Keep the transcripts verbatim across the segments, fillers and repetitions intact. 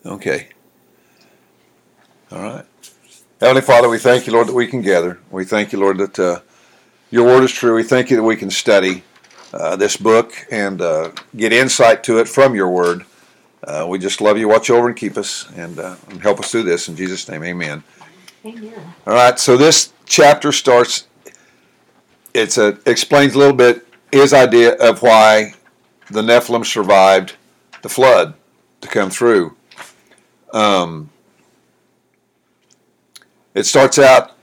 Okay. All right. Heavenly Father, we thank you, Lord, that we can gather. We thank you, Lord, that uh, your word is true. We thank you that we can study uh, this book and uh, get insight to it from your word. Uh, we just love you. Watch over and keep us and, uh, and help us through this. In Jesus' name, amen. Amen. All right, so this chapter starts, it's a, explains a little bit his idea of why the Nephilim survived the flood to come through. Um, it starts out,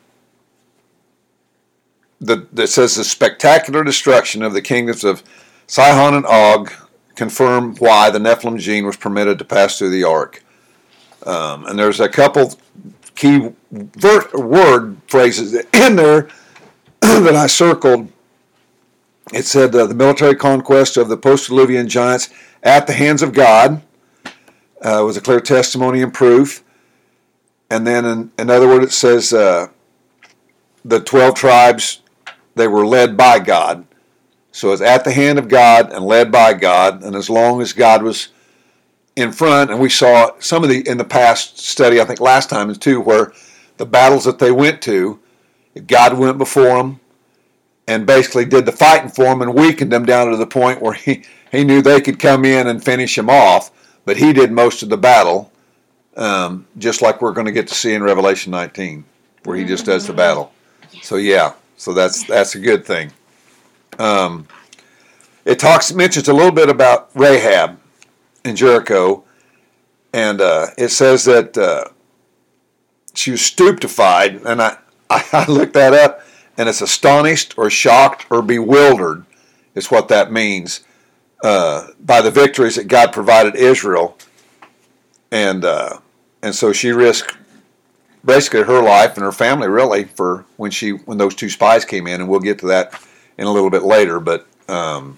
the, that says the spectacular destruction of the kingdoms of Sihon and Og confirm why the Nephilim gene was permitted to pass through the ark. Um, and there's a couple key ver- word phrases in there that I circled. It said uh, the military conquest of the post-Diluvian giants at the hands of God uh, was a clear testimony and proof. And then in, in other words, it says uh, the twelve tribes, they were led by God. So it's at the hand of God and led by God. And as long as God was in front, and we saw some of the in the past study, I think last time too, where the battles that they went to, God went before them and basically did the fighting for them and weakened them down to the point where he, he knew they could come in and finish them off, but he did most of the battle, um, just like we're going to get to see in Revelation nineteen, where he just does the battle. So yeah, so that's that's a good thing. Um, it talks mentions a little bit about Rahab in Jericho, and uh, it says that uh, she was stupefied, and I, I looked that up, and it's astonished or shocked or bewildered is what that means uh, by the victories that God provided Israel, and uh, and so she risked basically her life and her family really for when she when those two spies came in, and we'll get to that in a little bit later. But um,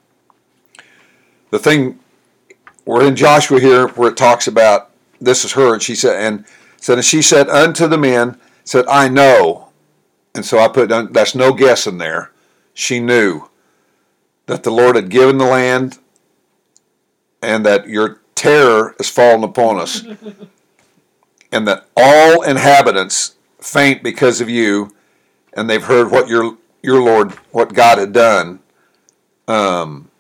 the thing we're in Joshua here where it talks about this is her, and she said and said and she said unto the men, said, I know. And so I put that's no guess in there. She knew that the Lord had given the land and that your terror has fallen upon us and that all inhabitants faint because of you, and they've heard what your your Lord, what God had done. Um,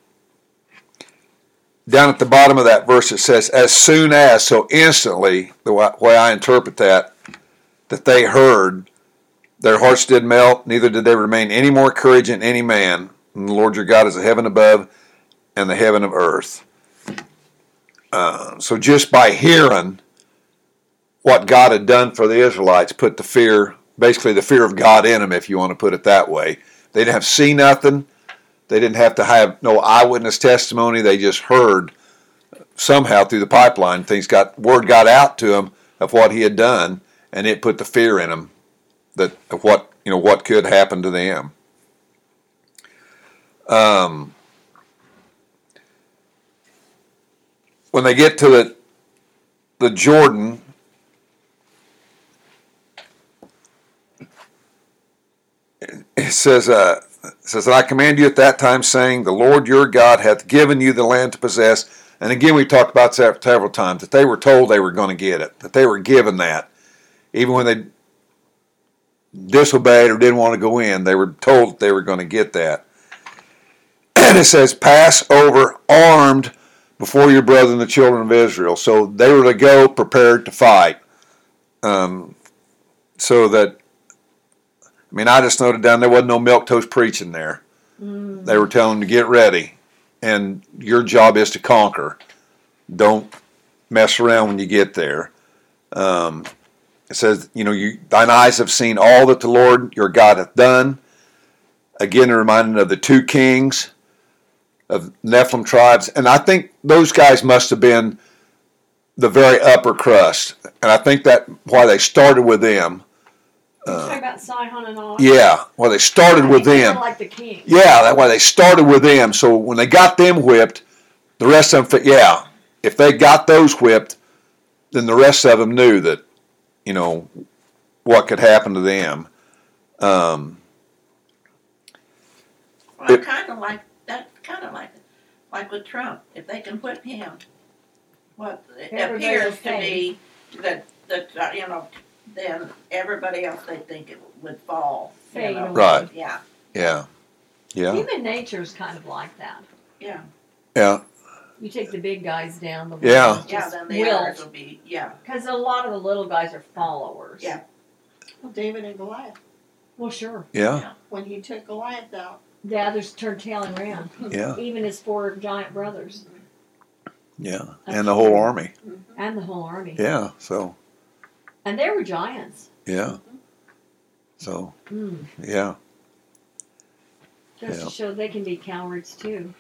down at the bottom of that verse it says, as soon as, so instantly, the way I interpret that, that they heard, their hearts did melt, neither did they remain any more courage in any man. And the Lord your God is the heaven above and the heaven of earth. Uh, so just by hearing what God had done for the Israelites, put the fear, basically the fear of God in them, if you want to put it that way. They didn't have to see nothing. They didn't have to have no eyewitness testimony. They just heard somehow through the pipeline. Things got word got out to them of what He had done, and it put the fear in them that of what you know what could happen to them. Um, when they get to the the Jordan, it says, uh, it says, and I command you at that time, saying, the Lord your God hath given you the land to possess. And again, we talked about that several times, that they were told they were going to get it, that they were given that. Even when they disobeyed or didn't want to go in, they were told they were going to get that. And it says, pass over armed before your brethren, the children of Israel. So they were to go prepared to fight. Um, so that, I mean, I just noted down there wasn't no milquetoast preaching there. Mm. They were telling them to get ready. And your job is to conquer. Don't mess around when you get there. Um, it says, you know, you, thine eyes have seen all that the Lord your God hath done. Again, a reminder of the two kings of Nephilim tribes. And I think those guys must have been the very upper crust. And I think that why they started with them. You're uh, talking about Sihon and Og? Yeah, well, they started I with think them. Like the king. Yeah, that's why they started with them. So when they got them whipped, the rest of them, yeah, if they got those whipped, then the rest of them knew that, you know, what could happen to them. Um, well, kind of like that, kind of like like with Trump. If they can whip him, Well, it Everybody appears will to say. be that, that, uh, you know, then everybody else, they think it would fall. you Fade know. away. Right. Yeah, Yeah. Yeah. Human nature is kind of like that. yeah, Yeah. You take the big guys down, the Yeah. little guys yeah, just then the others wilt. will be, yeah, Because a lot of the little guys are followers. Yeah. Well, David and Goliath, Well, sure. Yeah. when he took Goliath out. The others turned tail and ran. Yeah. Even his four giant brothers Yeah. And the whole army. and the whole army. Yeah. So, And they were giants. yeah. So, Mm. yeah. Just Yeah. to show they can be cowards too.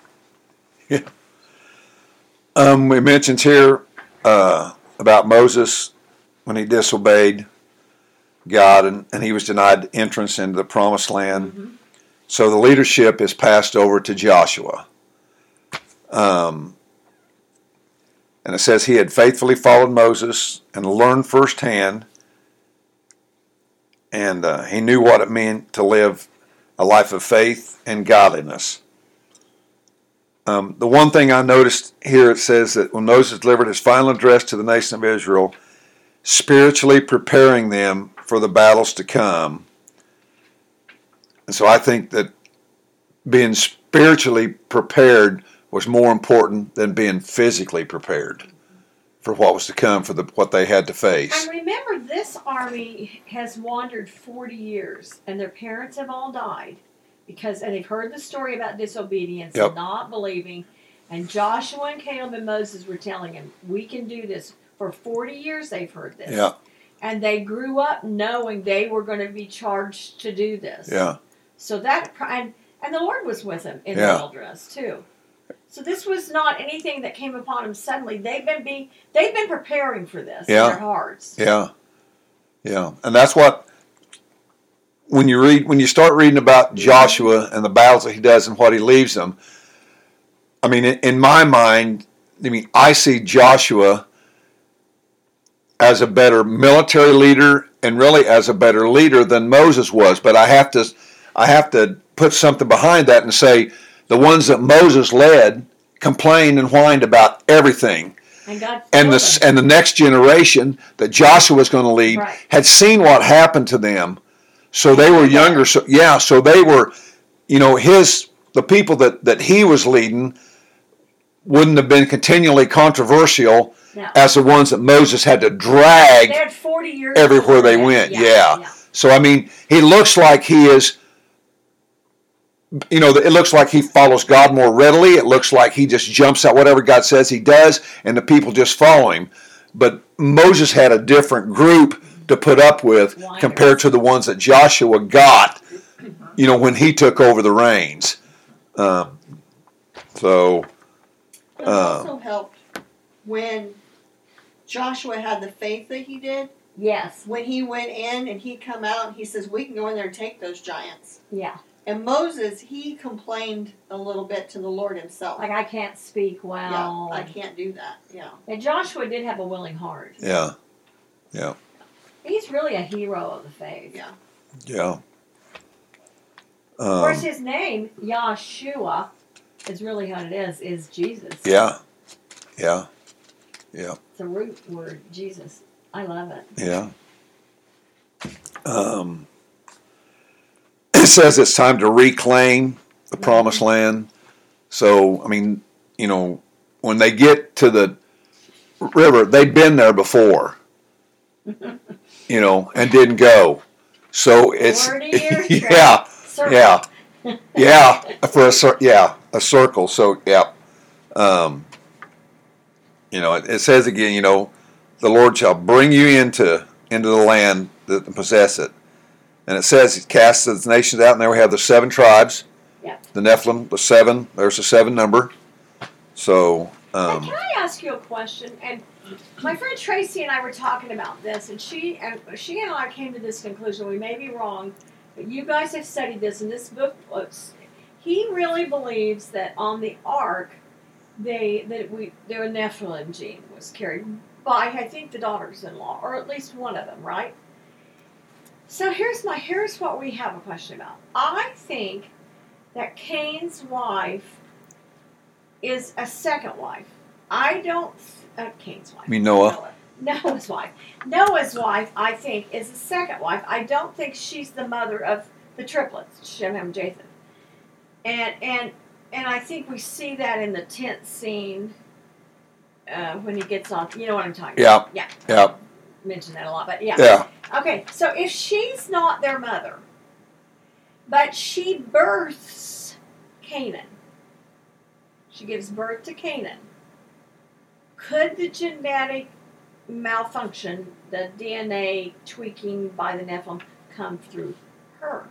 Um, we mentioned here uh, about Moses when he disobeyed God and, and he was denied entrance into the promised land. Mm-hmm. So the leadership is passed over to Joshua. Um, and it says he had faithfully followed Moses and learned firsthand, and uh, he knew what it meant to live a life of faith and godliness. Um, the one thing I noticed here, it says that when Moses delivered his final address to the nation of Israel, spiritually preparing them for the battles to come. And so I think that being spiritually prepared was more important than being physically prepared for what was to come, for the what they had to face. And remember, this army has wandered forty years, and their parents have all died because, and they've heard the story about disobedience Yep. and not believing. And Joshua and Caleb and Moses were telling him, "We can do this." For forty years, they've heard this. Yeah, And they grew up knowing they were going to be charged to do this. yeah, So that, and, and the Lord was with them in Yeah. the wilderness too. So this was not anything that came upon them suddenly. They've been be, they've been preparing for this Yeah. in their hearts. yeah, yeah. And that's what, when you read, when you start reading about Joshua and the battles that he does and what he leaves them, I mean, in, in my mind, I mean, I see Joshua as a better military leader and really as a better leader than Moses was. But I have to, I have to put something behind that and say the ones that Moses led complained and whined about everything. And God And killed the them. and the next generation that Joshua was going to lead Right. had seen what happened to them, so they were younger. So yeah, so they were, you know, his the people that that he was leading wouldn't have been continually controversial No. as the ones that Moses had to drag They had forty years everywhere they before that. went. Yeah. So I mean, he looks like he is. You know, it looks like he follows God more readily. It looks like he just jumps out whatever God says he does, and the people just follow him. But Moses had a different group to put up with Whiners. compared to the ones that Joshua got, you know, when he took over the reins. Um, so, But it Uh, also helped when Joshua had the faith that he did. Yes. When he went in and he come out and he says, we can go in there and take those giants. Yeah. And Moses, he complained a little bit to the Lord himself. Like I can't speak well. Yeah, I can't do that. Yeah. And Joshua did have a willing heart. yeah, yeah, He's really a hero of the faith. Yeah. yeah. Of Um, course, his name, Yahshua, is really what it is, is Jesus. yeah, yeah, yeah, It's a root word, Jesus. I love it. yeah. Um, it says it's time to reclaim the promised land. So, I mean, you know, when they get to the river, they'd been there before, you know, and didn't go. So it's, Forty-year yeah, Circle. yeah, yeah, for a cir- yeah, a circle. So, yeah. Um, you know, it, it says again, you know, the Lord shall bring you into into the land that and possess it. And it says he casts the nations out, and there we have the seven tribes. Yep. The Nephilim, the seven. There's the seven number. So, Now, um, can I ask you a question? And my friend Tracy and I were talking about this, and she and she and I came to this conclusion. We may be wrong, but you guys have studied this, and this book looks. He really believes that on the ark, they that we their Nephilim gene was carried by I think the daughters-in-law, or at least one of them, right? So here's my here's what we have a question about. I think that Cain's wife is a second wife. I don't uh, Cain's wife. I mean Noah. Noah's wife. Noah's wife, I think, is the second wife. I don't think she's the mother of the triplets, Shem, Ham, Japheth. And and and I think we see that in the tent scene uh, when he gets on. You know what I'm talking Yeah. about? Yeah. Yeah. I mention that a lot, but yeah. Yeah. Okay, so if she's not their mother, but she births Canaan, she gives birth to Canaan, could the genetic malfunction, the D N A tweaking by the Nephilim, come through her?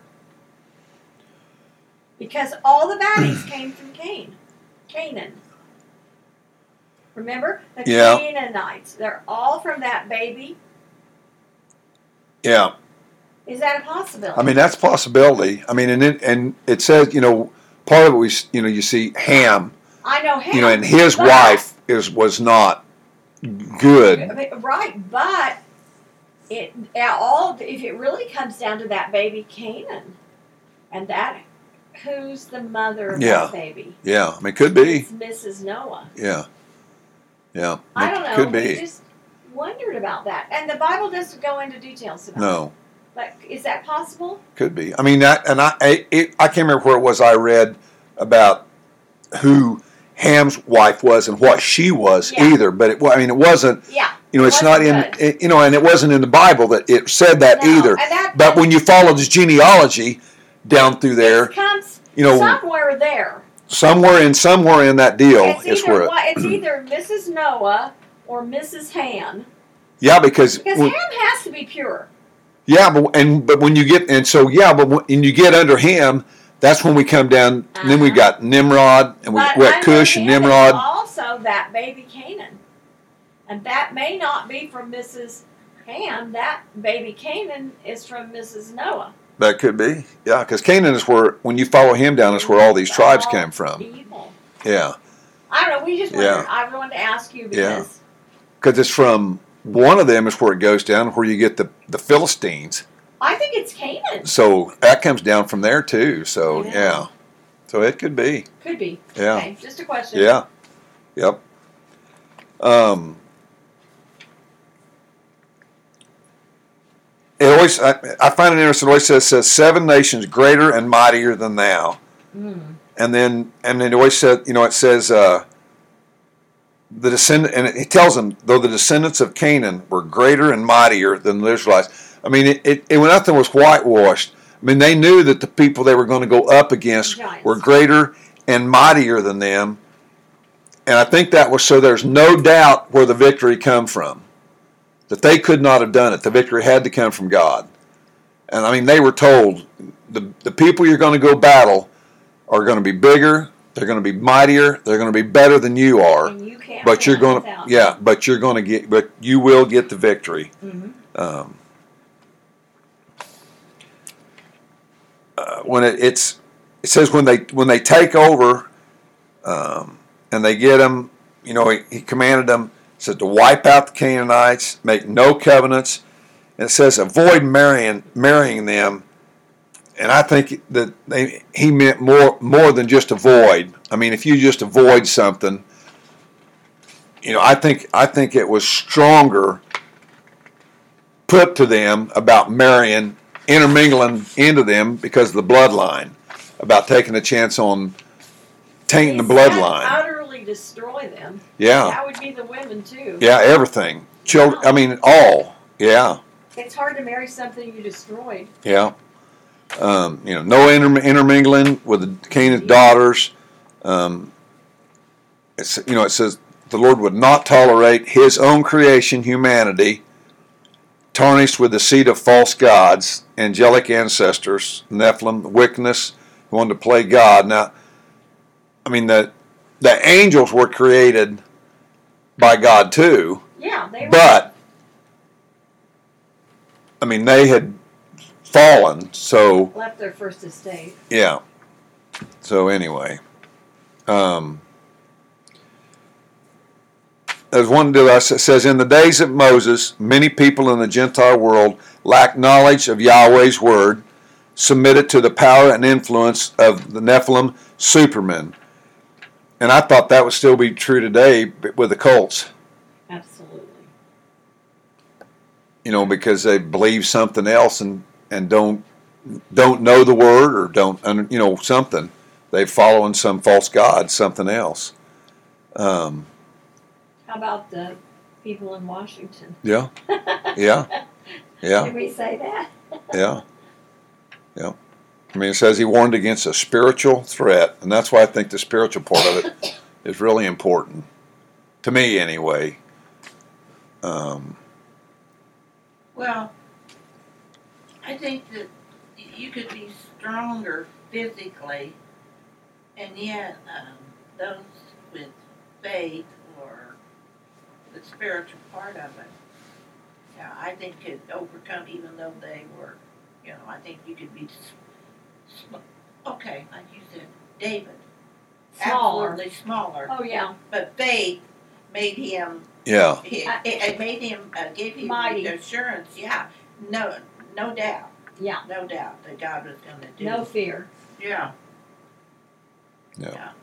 Because all the baddies came from Cain, Canaan. Remember? The Yeah. Canaanites. They're all from that baby. Yeah. Is that a possibility? I mean, that's a possibility. I mean, and it, and it says, you know, part of it we, you know, you see Ham, I know him. you know, and his but- wife is was not good. Right, but it all if it really comes down to that baby Canaan, and that who's the mother of Yeah. that baby? Yeah, I mean, could be. It's Missus Noah. Yeah. Yeah. I it don't know. Could We be. just wondered about that, and the Bible doesn't go into details about it. No, But is that possible? could be. I mean, that, and I, I, it, I can't remember where it was I read about who Ham's wife was and what she was Yeah. either. But it, well, I mean, it wasn't. Yeah. You know, it's not in. Wasn't good. It, you know, and it wasn't in the Bible that it said that No, either. and that- But when you follow this genealogy down through there, It comes you know, somewhere there. somewhere in somewhere in that deal It's is either where. It, what- it's either Missus Noah or Missus Ham. yeah, because. Because when- Ham has to be pure. Yeah, but and but when you get and so yeah, but when you get under him, that's when we come down. And then we've Uh-huh. got Nimrod and we But we got under Cush and him is Nimrod. also that baby Canaan, and that may not be from Missus Ham. That baby Canaan is from Missus Noah. That could be, yeah, because Canaan is where when you follow him down, is where all these tribes All came from. Evil. Yeah, I don't know. We just wondered. Yeah. I wanted to ask you Yeah. because because it's from one of them is where it goes down, where you get the the Philistines. I think it's Canaan. So that comes down from there too. So Yeah. yeah, so it could be. Could be. Yeah. Okay, just a question. Yeah. Yep. Um, it always I, I find it interesting. It always says, says seven nations greater and mightier than thou, Mm. and then and then it always said, you know, it says uh, the descendant, and it, it tells them though the descendants of Canaan were greater and mightier than the Israelites. I mean, it, it, it when nothing was whitewashed. I mean, they knew that the people they were going to go up against Giants. were greater and mightier than them. And I think that was so there's no doubt where the victory come from. That they could not have done it. The victory had to come from God. And I mean, they were told, the, the people you're going to go battle are going to be bigger, they're going to be mightier, they're going to be better than you are. And you can't. But you're win going to, without yeah, but you're going to get, but you will get the victory. Mhm. Um, uh, when it, it's, it says when they when they take over, um, and they get them, you know, he, he commanded them, said to wipe out the Canaanites, make no covenants, and it says avoid marrying marrying them. And I think that they, he meant more more than just avoid. I mean, if you just avoid something, you know, I think I think it was stronger put to them about marrying, intermingling into them because of the bloodline, about taking a chance on tainting the He said bloodline. Utterly destroy them. Yeah, That would be the women too. yeah, everything. Children, I mean, all. Yeah, It's hard to marry something you destroyed. yeah. Um, you know, no inter- intermingling with the Canaan's daughters. Um, it's, you know, it says the Lord would not tolerate His own creation, humanity, tarnished with the seed of false gods, angelic ancestors, Nephilim, wickedness, who wanted to play God. Now, I mean, the the angels were created by God too, Yeah, they were. but I mean, they had fallen, so left their first estate. yeah. So anyway, um, there's one deal that says, in the days of Moses, many people in the Gentile world lacked knowledge of Yahweh's word, submitted to the power and influence of the Nephilim supermen. And I thought that would still be true today with the cults. Absolutely. You know, because they believe something else and, and don't don't know the word or don't under, you know something. They're following some false god, something else. Um, How about the people in Washington? yeah, yeah, yeah, Can we say that? yeah, yeah. I mean, it says he warned against a spiritual threat, and that's why I think the spiritual part of it is really important to me, anyway. Um, Well, I think that you could be stronger physically, and yet um, those with faith or the spiritual part of it, yeah, I think could overcome, even though they were, you know, I think you could be, s- sm- okay, like you said, David, Smaller. absolutely smaller, Oh yeah. but faith made him, yeah, it, it made him, uh, gave him Mighty. the assurance, yeah, no, no doubt. Yeah. No doubt that God was going to do. No fear. Yeah. yeah. Yeah.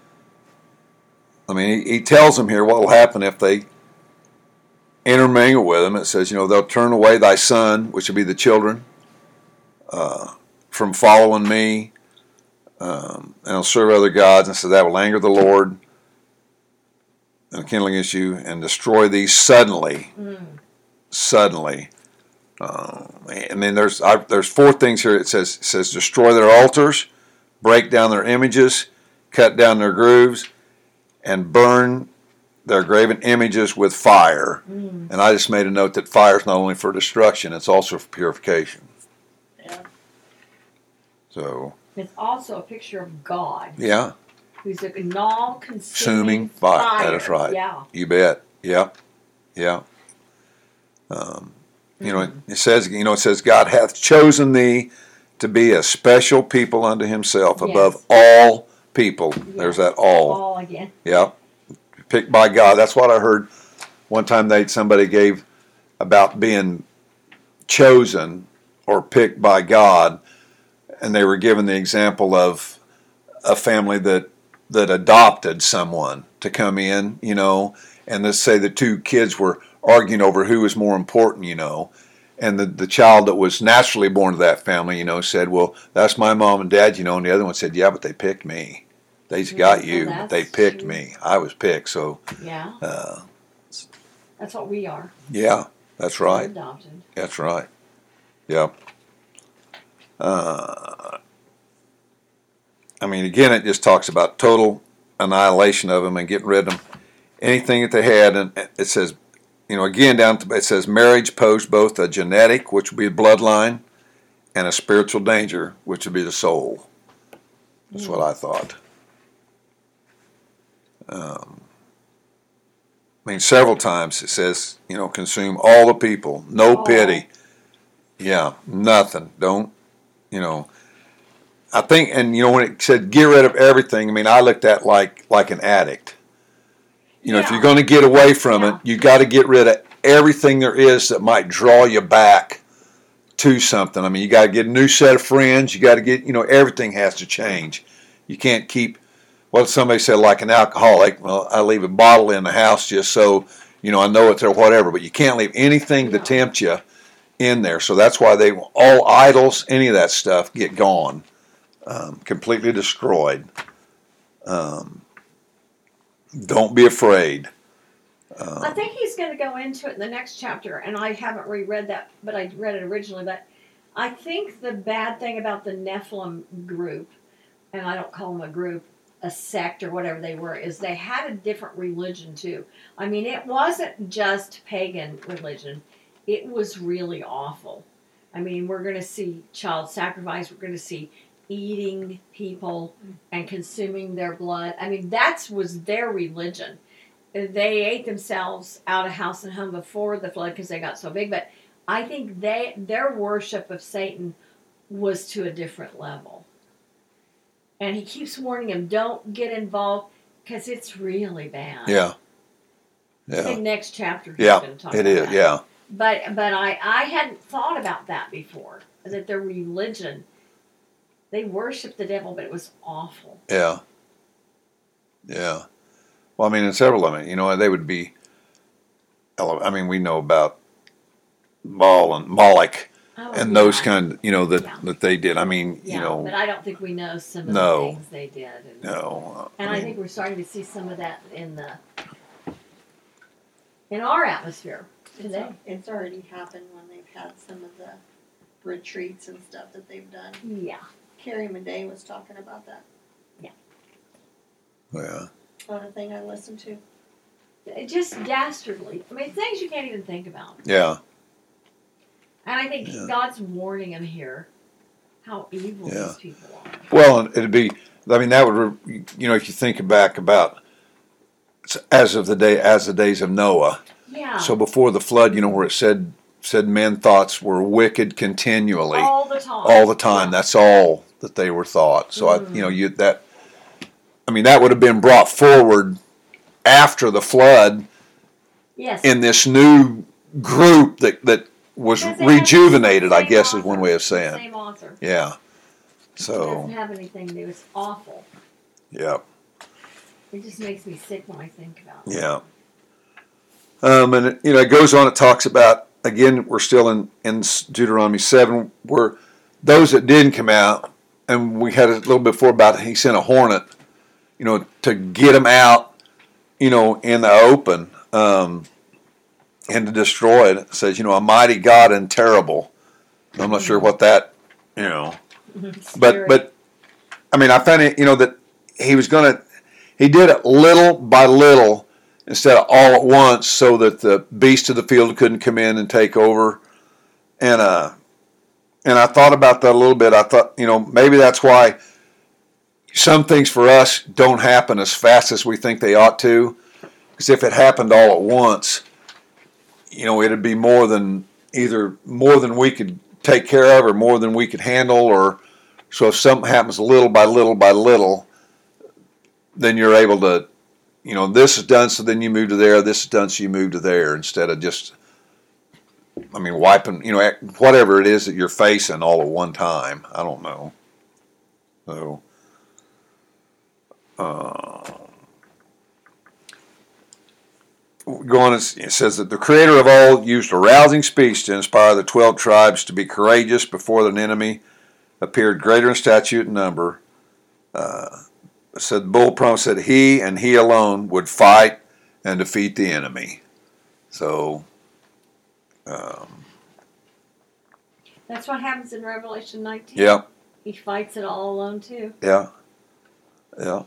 I mean, he, he tells them here what will happen if they intermingle with him. It says, you know, they'll turn away thy son, which will be the children, uh, from following me, um, and they'll serve other gods, and so that will anger the Lord and kindle against you and destroy thee suddenly. Mm. Suddenly. Uh, and then there's I, there's four things here. It says it says destroy their altars, break down their images, cut down their grooves, and burn their graven images with fire. Mm. And I just made a note that fire is not only for destruction, it's also for purification. Yeah. So, It's also a picture of God, yeah, who's a all-consuming consuming fire. That is right. Yeah. You bet. Yeah, yeah. Um, you know, it, it says, you know, it says, God hath chosen thee to be a special people unto himself above all people. There's that all. All again. Yeah. Picked by God. That's what I heard one time they somebody gave about being chosen or picked by God, and they were given the example of a family that that adopted someone to come in, you know, and let's say the two kids were arguing over who was more important, you know, and the, the child that was naturally born to that family, you know, said, well, that's my mom and dad, you know, and the other one said, yeah, but they picked me. They just got Yeah, you, well, but they that's picked true. me. I was picked, so, Yeah. uh, That's what we are. yeah, that's We're right. adopted. That's right. Yeah. Uh, I mean, again, it just talks about total annihilation of them and getting rid of them. Anything that they had, and it says, you know, again, down to, it says marriage posed both a genetic, which would be the bloodline, and a spiritual danger, which would be the soul. That's Mm. what I thought. Um, I mean, several times it says, you know, consume all the people, no All. pity. Yeah, nothing. Don't, you know. I think, and you know, when it said get rid of everything, I mean, I looked at like like an addict. You know, if Yeah. you're going to get away from Yeah. it, you got to get rid of everything there is that might draw you back to something. I mean, you got to get a new set of friends. You got to get, you know, everything has to change. You can't keep, well, somebody said like an alcoholic, well, I leave a bottle in the house just so, you know, I know it's there, whatever, but you can't leave anything to No. tempt you in there. So that's why they, all idols, any of that stuff, get gone, um, completely destroyed. Um, don't be afraid. Um, I think he's going to go into it in the next chapter, and I haven't reread that, but I read it originally. But I think the bad thing about the Nephilim group, and I don't call them a group, a sect or whatever they were, is they had a different religion too. I mean, it wasn't just pagan religion. It was really awful. I mean, we're going to see child sacrifice. We're going to see eating people and consuming their blood. I mean, that was their religion. They ate themselves out of house and home before the flood because they got so big. But I think they their worship of Satan was to a different level. And he keeps warning him, don't get involved because it's really bad. yeah. I think Yeah. next chapter he's Yeah, going to talk it about is. that. Yeah. But but I, I hadn't thought about that before. That their religion, they worshiped the devil, but it was awful. Yeah. Yeah. Well, I mean, in several of them, you know, they would be ele- I mean, we know about Baal and Moloch Oh, and yeah. those kind, you know, that Yeah. that they did. I mean, Yeah, you know, but I don't think we know some of No. the things they did. And, no. and I, mean, think we're starting to see some of that in the in our atmosphere It's, today. al- it's already happened when they've had some of the retreats and stuff that they've done. Yeah. Carrie Madej was talking about that. yeah, On a thing I listened to. It just dastardly. I mean, things you can't even think about. yeah, And I think Yeah. God's warning them here how evil Yeah. these people are. Well, and it'd be. I mean, that would. You know, if you think back about as of the day, as the days of Noah. Yeah. So before the flood, you know, where it said said men thoughts were wicked continually, all the time. all the time. Yeah. That's all that they were thought. So I, Mm. you know, you that. I mean, that would have been brought forward after the flood Yes. in this new group that that was Because they have rejuvenated. the I same guess is author, one way of the saying. Same author. Yeah. It So doesn't have anything new. It's awful. yeah, It just makes me sick when I think about it. yeah. Um, and it, you know, it goes on. It talks about again. We're still in in Deuteronomy seven, where those that didn't come out, and we had a little bit before about he sent a hornet, you know, to get them out, you know, in the open, um, and to destroy it. It says, you know, a mighty God and terrible. I'm not sure what that, you know, but Scary. but I mean, I found it, you know, that he was gonna, he did it little by little instead of all at once, so that the beasts of the field couldn't come in and take over. And uh, and I thought about that a little bit. I thought, you know, maybe that's why some things for us don't happen as fast as we think they ought to. Because if it happened all at once, you know, it'd be more than either more than we could take care of or more than we could handle. Or so if something happens little by little by little, then you're able to, you know, this is done, so then you move to there. This is done, so you move to there, instead of just, I mean, wiping, you know, whatever it is that you're facing all at one time. I don't know. So, uh, go on, it says that the Creator of all used a rousing speech to inspire the twelve tribes to be courageous before an enemy appeared greater in stature and number. Uh, said Bull promised that he and he alone would fight and defeat the enemy. So, um, That's what happens in Revelation nineteen. yeah, He fights it all alone too. yeah, yeah.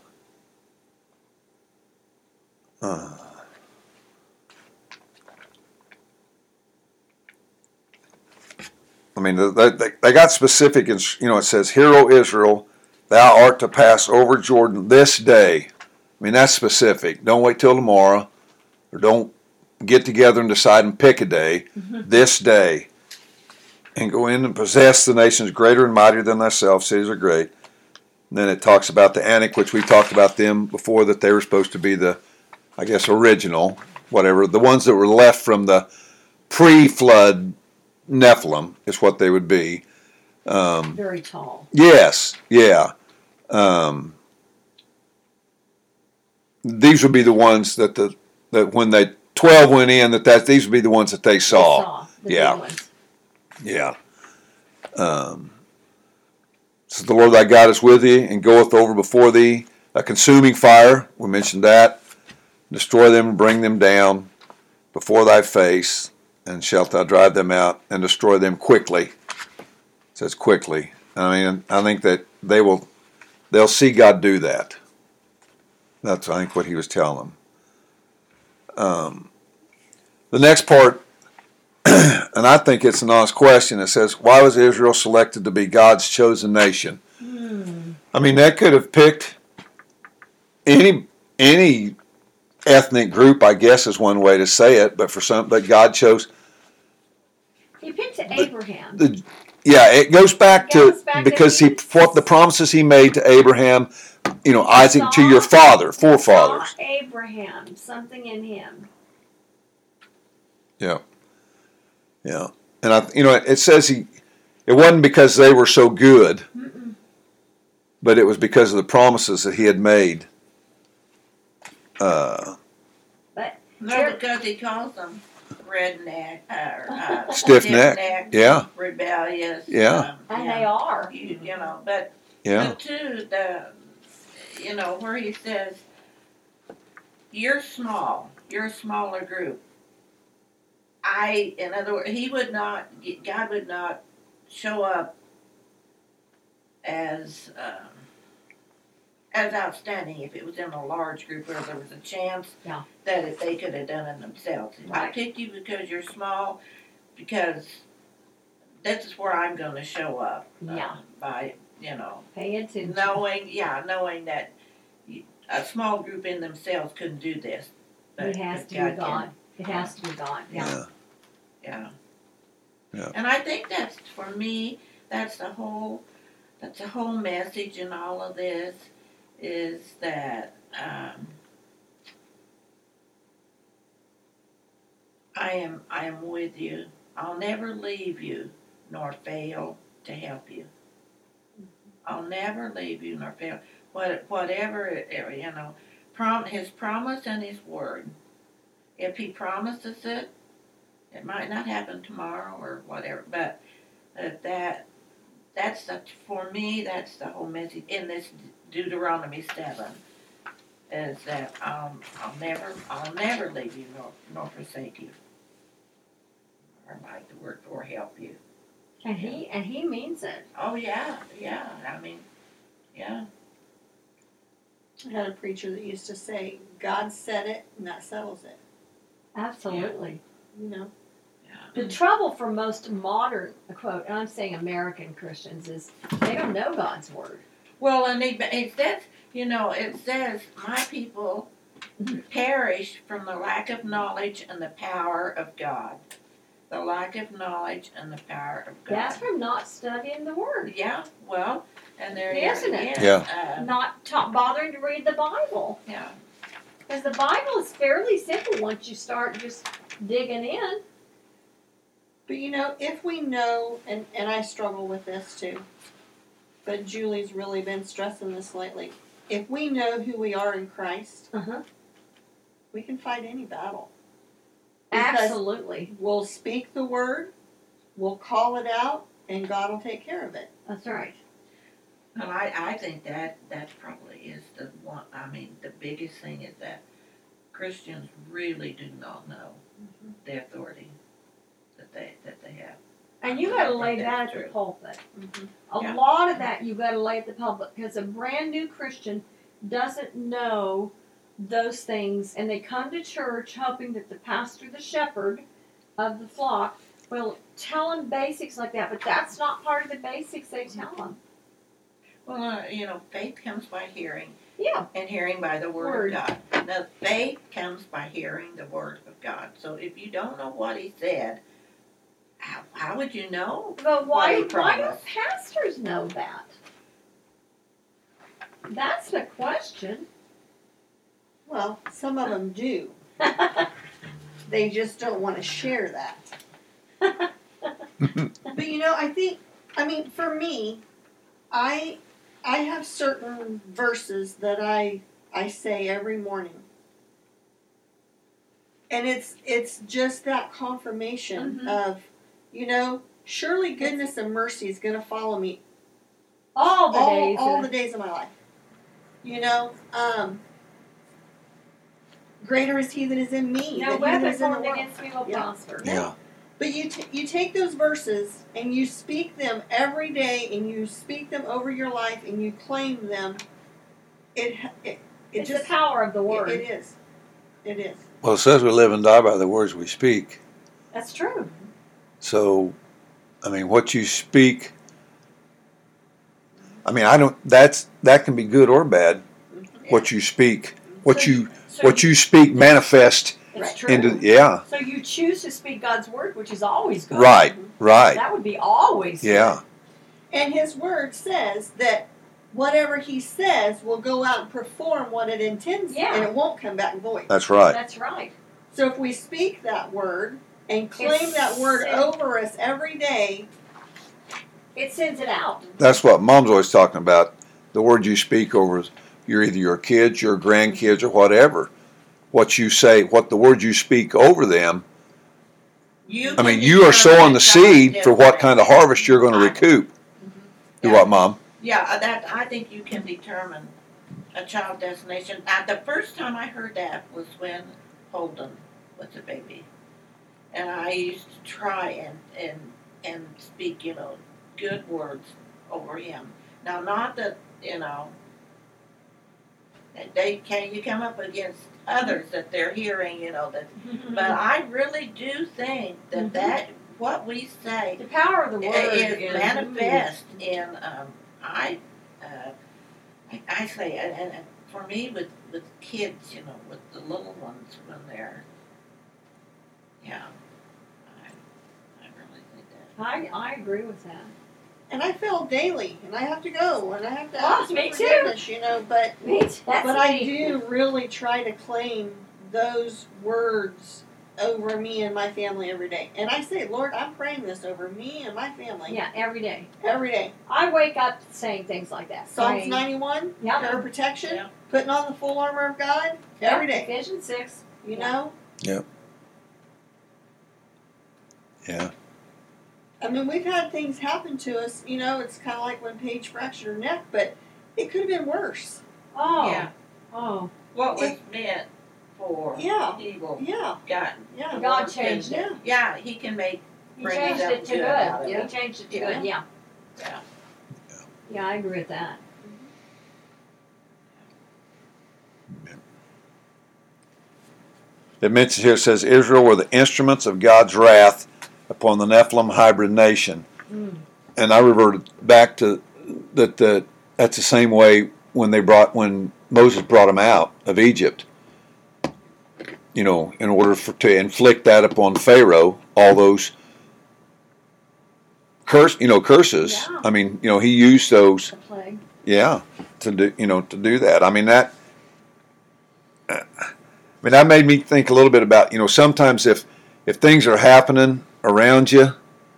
Uh, I mean, they, they, they got specific, you know, it says, Hear, O Israel, thou art to pass over Jordan this day. I mean, that's specific. Don't wait till tomorrow, or don't get together and decide and pick a day. Mm-hmm. This day. And go in and possess the nations greater and mightier than thyself. Cities are great. And then it talks about the Anak, which we talked about them before, that they were supposed to be the, I guess, original, whatever. The ones that were left from the pre-flood Nephilim is what they would be. Um, Very tall. yes, yeah. Um, these would be the ones that the that when they twelve went in, that, that these would be the ones that they They saw. saw the Yeah. big ones. Yeah. Um, so the Lord thy God is with thee, and goeth over before thee a consuming fire. We mentioned that. Destroy them and bring them down before thy face, and shalt thou drive them out and destroy them quickly. It says quickly. I mean, I think that they will, they'll see God do that. That's, I think, what he was telling them. Um, the next part, and I think it's an honest question. It says, why was Israel selected to be God's chosen nation? Hmm. I mean, that could have picked any any ethnic group, I guess, is one way to say it. But for some, but God chose. He picked Abraham. The, yeah, it goes back It to goes back because to he what the promises he made to Abraham, you know, Isaac, to your Saw- father, Saw forefathers. Abraham, something in him. Yeah, yeah, and I, you know, it says he. It wasn't because they were so good, Mm-mm. but it was because of the promises that he had made. Uh, But No, There- because he calls them redneck, uh, or, uh, Stiff-necked, stiff-necked, yeah. rebellious. Yeah. Um, And yeah. they are. You, you know, but Yeah. but too the, you know, where he says, you're small, you're a smaller group. I, in other words, he would not, God would not show up as um, as outstanding if it was in a large group where there was a chance Yeah. that if they could have done it themselves. I Right. picked you because you're small, because this is where I'm going to show up. uh, Yeah. By, you know, Pay attention. knowing, yeah, knowing that you, a small group in themselves couldn't do this. It has but to be God God. can. It has to be God. Yeah. Yeah. Yeah. Yeah. And I think that's, for me, that's the whole, that's the whole message in all of this, is that um, I am, I am with you. I'll never leave you nor fail to help you. I'll never leave you nor fail. What, whatever, it- you know, prom, his promise and his word. If he promises it, it might not happen tomorrow or whatever, but uh, that that's the, for me, that's the whole message in this Deuteronomy seven, is that um, I'll never, I'll never leave you nor, nor forsake you, or like the word for help you. And he and he means it. Oh yeah, yeah. I mean, yeah, I had a preacher that used to say, God said it, and that settles it. Absolutely. You know? yeah. The trouble for most modern, quote, and I'm saying American Christians, is they don't know God's word. Well, and it, it says, you know, it says, my people perish from the lack of knowledge and the power of God. The lack of knowledge and the power of God. That's from not studying the word. Yeah, well, and there Isn't it? again, Yeah. uh, Not ta- bothering to read the Bible. yeah. Because the Bible is fairly simple once you start just digging in. But you know, if we know, and, and I struggle with this too, but Julie's really been stressing this lately. If we know who we are in Christ, Uh-huh. we can fight any battle. Because Absolutely. we'll speak the word, we'll call it out, and God will take care of it. That's right. Well, I, I think that that probably is the one, I mean, the biggest thing is that Christians really do not know Mm-hmm. the authority that they, that they have. And you got to lay that at the True. pulpit. Mm-hmm. A Yeah. lot of that you got to lay at the pulpit because a brand new Christian doesn't know those things, and they come to church hoping that the pastor, the shepherd of the flock, will tell them basics like that. But that's not part of the basics they tell them. Well, uh, you know, faith comes by hearing, Yeah. and hearing by the word, Word. of God. Now, faith comes by hearing the word of God. So if you don't know what he said, how, how would you know? But What why? he Why don't promised. pastors know that? That's the question. Well, some of them do. They just don't want to share that. But you know, I think, I mean, for me, I I have certain verses that I I say every morning. And it's it's just that confirmation Mhm. of, you know, surely goodness and mercy is going to follow me All the all, days. all of- the days of my life. You know, um, greater is he that is in me no than he that weapon is in the formed world. against me will Yeah. prosper. Yeah. But you t- you take those verses and you speak them every day, and you speak them over your life, and you claim them. It it it It's just the power of the word. It, it is, it is. Well, it says we live and die by the words we speak. That's true. So, I mean, what you speak. I mean, I don't. That's that can be good or bad. What you speak, what So you So what you speak, manifest It's Right. true. into. Yeah. So you choose to speak God's word, which is always good. Right. Right. That would be always Yeah. And his word says that whatever he says will go out and perform what it intends, Yeah. and it won't come back void. That's good. right. That's right. So if we speak that word and claim It's that word sin- over us every day, It sends it out. That's what Mom's always talking about. The word you speak over your either your kids, your grandkids, or whatever. What you say, what the word you speak over them, You I can mean, you are determine sowing the child seed for what differently. kind of harvest you're going to I- recoup. Do Yeah. what, Mom? Yeah, uh, that, I think you can determine a child destination. Now, the first time I heard that was when Holden was a baby. And I used to try and, and, and speak, you know, good words over him. Now, not that, you know, that they can, you come up against others that they're hearing, you know, that, but I really do think that Mhm. that, what we say The power of the word is is manifest in um, I, uh, I I say and, and, and for me with with kids, you know, with the little ones when they're yeah, I I really think that. I I agree with that. And I fail daily, and I have to go, and I have to Oh, ask me for too. forgiveness, you know. But Me, that's but I me. do really try to claim those words over me and my family every day. And I say, Lord, I'm praying this over me and my family Yeah, every day. every day. I wake up saying things like that. Psalms Praying. ninety-one, Yep. prayer protection, Yeah. putting on the full armor of God every Yep, day. Ephesians six. You Yeah. know, Yeah. I mean, we've had things happen to us. You know, it's kind of like when Paige fractured her neck, but it could have been worse. Oh. Yeah. Oh. What was meant for Yeah. evil, Yeah, God, yeah, God works changed and- it. Yeah, He can make He Bring changed something it to good good. out of He it. changed it to Yeah. good. Yeah. yeah. Yeah, I agree with that. It mentions here, it says, Israel were the instruments of God's wrath upon the Nephilim hybrid nation. Mm. And I reverted back to that, that that's the same way when they brought, when Moses brought them out of Egypt. You know, in order for to inflict that upon Pharaoh, all those curse, you know, curses. Yeah. I mean, you know, he used those, The plague. yeah, to do, you know, to do that. I mean that. I mean that made me think a little bit about, you know, sometimes if if things are happening around you,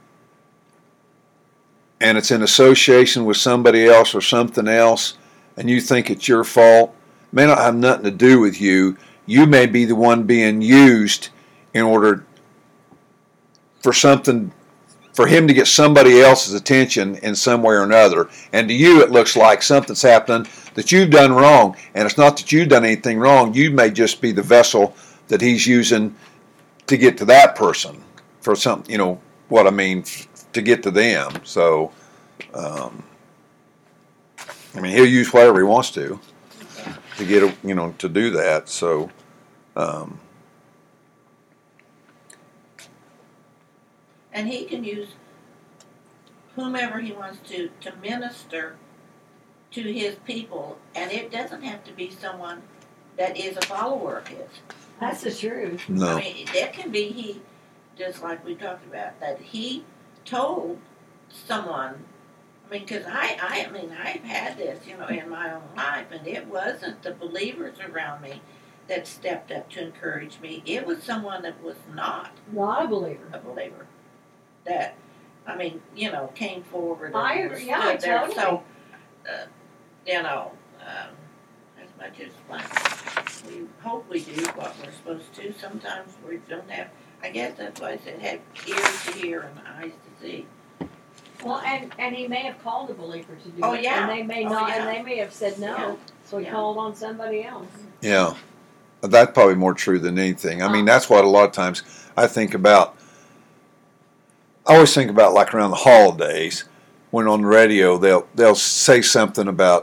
and it's in association with somebody else or something else, and you think it's your fault, it may not have nothing to do with you. You may be the one being used in order for something, for him to get somebody else's attention in some way or another. And to you, it looks like something's happening that you've done wrong. And it's not that you've done anything wrong. You may just be the vessel that he's using to get to that person for some, you know, what I mean, to get to them. So, um, I mean, he'll use whatever he wants to, to get, a, you know, to do that. So, um, And He can use whomever He wants to to minister to His people, and it doesn't have to be someone that is a follower of His. That's the truth. no. I mean, that can be He, just like we talked about, that He told someone. I mean, because I, I, I mean, I've had this, you know, in my own life, and it wasn't the believers around me that stepped up to encourage me. It was someone that was not Not a believer. a believer that, I mean, you know, came forward and I agree. Yeah, stood there. totally. So, uh, you know, um, as much as like, we hope we do what we're supposed to, sometimes we don't have. I guess that's why I said have ears to hear and eyes to see. Well, and and he may have called a believer to do Oh, it, yeah. and they may Oh, not, yeah. and they may have said no, Yeah. so he Yeah. called on somebody else. Yeah, that's probably more true than anything. I mean, Uh. that's what a lot of times I think about. I always think about like around the holidays when on the radio they'll they'll say something about,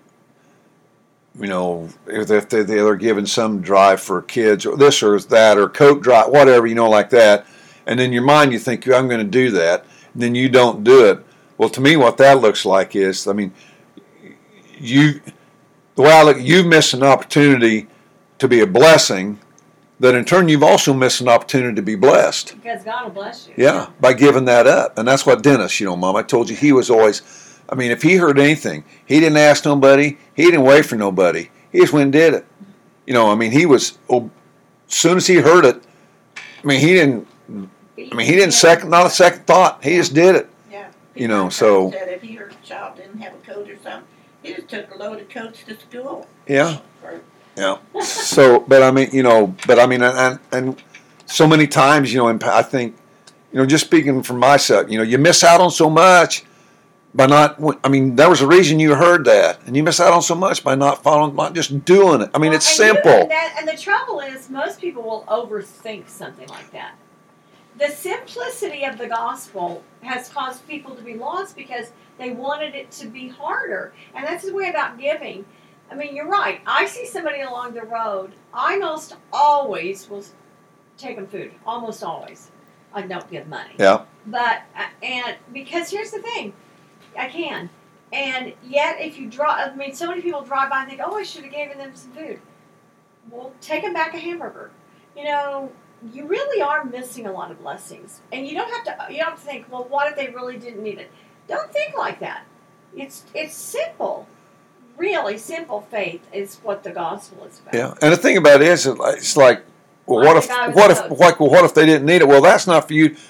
you know, if they're, they're giving some drive for kids or this or that or coat drive, whatever, you know, like that. And in your mind you think, I'm going to do that. And then you don't do it. Well, to me, what that looks like is, I mean, you, the way I look, you've missed an opportunity to be a blessing, that in turn you've also missed an opportunity to be blessed. Because God will bless you. Yeah, by giving that up. And that's what Dennis, you know, Mom, I told you, he was always, I mean, if he heard anything, he didn't ask nobody, he didn't wait for nobody. He just went and did it. You know, I mean, he was, oh, as soon as he heard it, I mean, he didn't, I mean, he didn't second, not a second thought. He just did it. Yeah. You know, Peter so- said if he heard a child didn't have a coat or something, he just took a load of coats to school. Yeah. Or, Yeah. So, but I mean, you know, but I mean, and, and so many times, you know, and I think you know, just speaking for myself, you know, you miss out on so much by not. I mean, there was a reason you heard that, and you miss out on so much by not following, not just doing it. I mean, Well, it's and you- simple. and, that, and the trouble is, most people will overthink something like that. The simplicity of the gospel has caused people to be lost because they wanted it to be harder. And that's the way about giving. I mean, you're right. I see somebody along the road, I most always will take them food. Almost always. I don't give money. Yeah. But, uh, and because here's the thing, I can. And yet, if you draw, I mean, so many people drive by and think, oh, I should have given them some food. Well, take them back a hamburger. You know, you really are missing a lot of blessings. And you don't have to, you don't have to think, well, what if they really didn't need it? Don't think like that. It's, it's simple. Really simple faith is what the gospel is about. Yeah, and the thing about it is, it's like, well, I what if, think I would what if, vote. like, well, what if they didn't need it? Well, that's not for you.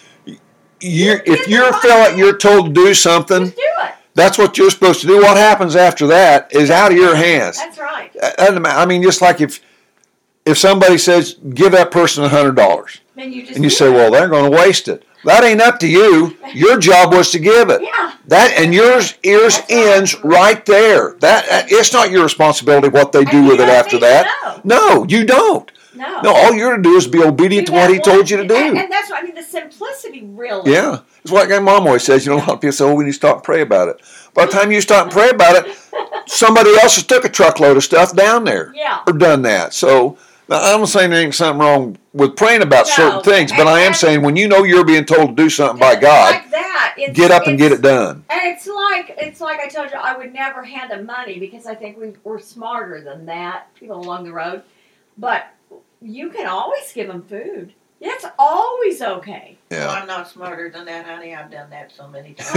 You, Give if them you what feel they like you're told to do something, Just do it. that's what you're supposed to do. What happens after that is out of your hands. That's right. And I mean, just like if if somebody says, give that person a hundred dollars, Then you just and you do say, it. well, they're going to waste it. That ain't up to you. Your job was to give it. Yeah. That and yours yours That's ends right. right there. That it's not your responsibility what they do And you with it don't after need to that. know. No, you don't. No. No, all you're to do is be obedient Do to what that he told one- you to do. And, and that's what I mean, the simplicity really. Yeah. It's like my mom always says, you know, a lot of people say, oh, we need to stop and pray about it. By the time you stop and pray about it, somebody else has took a truckload of stuff down there Yeah. or done that. So now, I'm not saying there ain't something wrong with praying about No. certain things, but And- I am and- saying when you know you're being told to do something by God, Like that. It's, get up and get it's- it done. And it's like it's like I told you, I would never hand them money because I think we, we're smarter than that, people along the road. But you can always give them food. It's always okay. Well, Yeah. I'm not smarter than that, honey. I've done that so many times.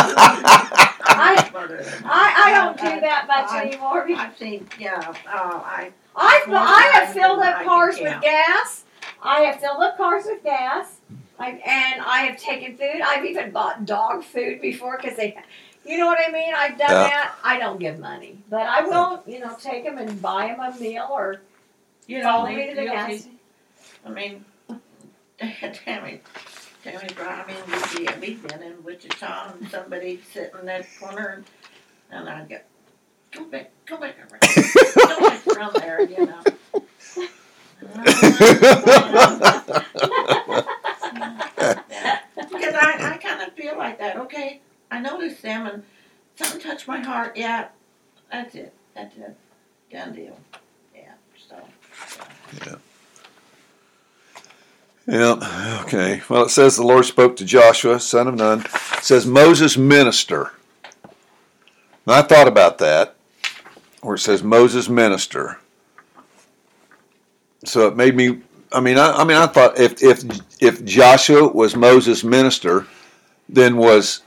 Oh. I'm not I- smarter than that. I, I don't do that much I- anymore. because I've seen, yeah, oh, I, I've, more I have times filled than up I can cars with count. gas. I have filled up cars with gas. I, and I have taken food. I've even bought dog food before because they, you know what I mean? I've done Yeah. that. I don't give money. But I will, you know, take them and buy them a meal or you follow know, me to the you'll gas. see- I mean, Tammy, Tammy brought me in with the, we've been in Wichita and somebody sitting in that corner and, and I'd go, go back, go back around, go back around there, you know. Because I, I kind of feel like that, okay? I noticed them and something touched my heart, yeah, that's it, that's it, done deal, yeah, so. Yeah. Yeah. Okay. Well, it says the Lord spoke to Joshua, son of Nun. It says Moses minister. And I thought about that, where it says Moses minister. So it made me. I mean, I, I mean, I thought if if if Joshua was Moses' minister, then was.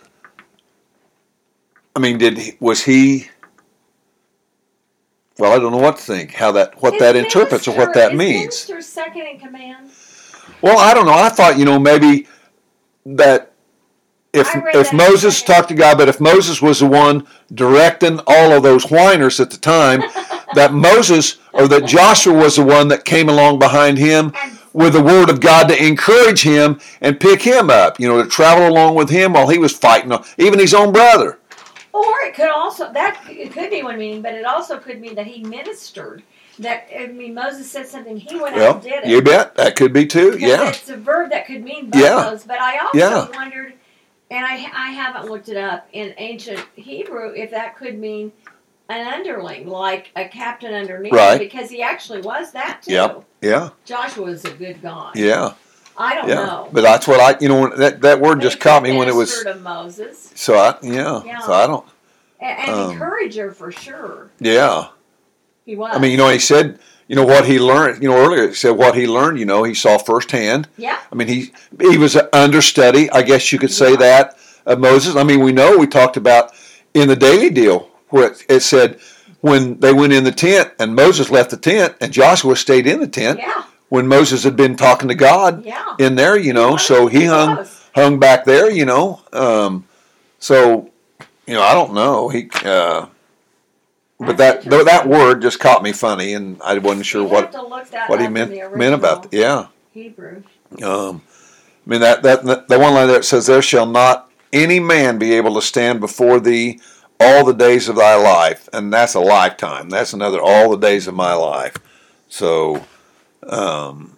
I mean, did he, was he? Well, I don't know what to think. How that what Is that interprets or what minister- that is means. minister second in command? Well, I don't know. I thought, you know, maybe that if I read if that Moses second. talked to God, but if Moses was the one directing all of those whiners at the time, that Moses or that Joshua was the one that came along behind him And with the word of God to encourage him and pick him up, you know, to travel along with him while he was fighting, even his own brother. Or it could also that it could be one meaning, but it also could mean that he ministered. That I mean, Moses said something, he went out Well, and did it. you bet. That could be too. Because Yeah. it's a verb that could mean both Yeah. those. But I also Yeah. wondered, and I I haven't looked it up in ancient Hebrew, if that could mean an underling, like a captain underneath, Right. because he actually was that too. Yep. Yeah. Joshua was a good guy. Yeah. I don't Yeah. know. But that's what I, you know, that, that word just They caught me when it was, ministered to Moses, so I, yeah. Yeah. So I don't, and, and Um, encourager for sure. yeah. He was. I mean, you know, he said, you know, what he learned, you know, earlier he said what he learned, you know, he saw firsthand. yeah. I mean, he he was an understudy, I guess you could say Yeah. that, of Moses. I mean, we know we talked about in the daily deal where it, it said when they went in the tent and Moses left the tent and Joshua stayed in the tent Yeah. when Moses had been talking to God Yeah. in there, you know, was. so he hung was. hung back there, you know. Um, so, you know, I don't know. He, uh, but That's that th- that interesting. word just caught me funny, and I wasn't sure You'd what have to look that what he up in meant the meant about original it. Yeah. Hebrew. Um, I mean, that, that, that one line there, it says, there shall not any man be able to stand before thee all the days of thy life. And that's a lifetime. That's another all the days of my life. So, um,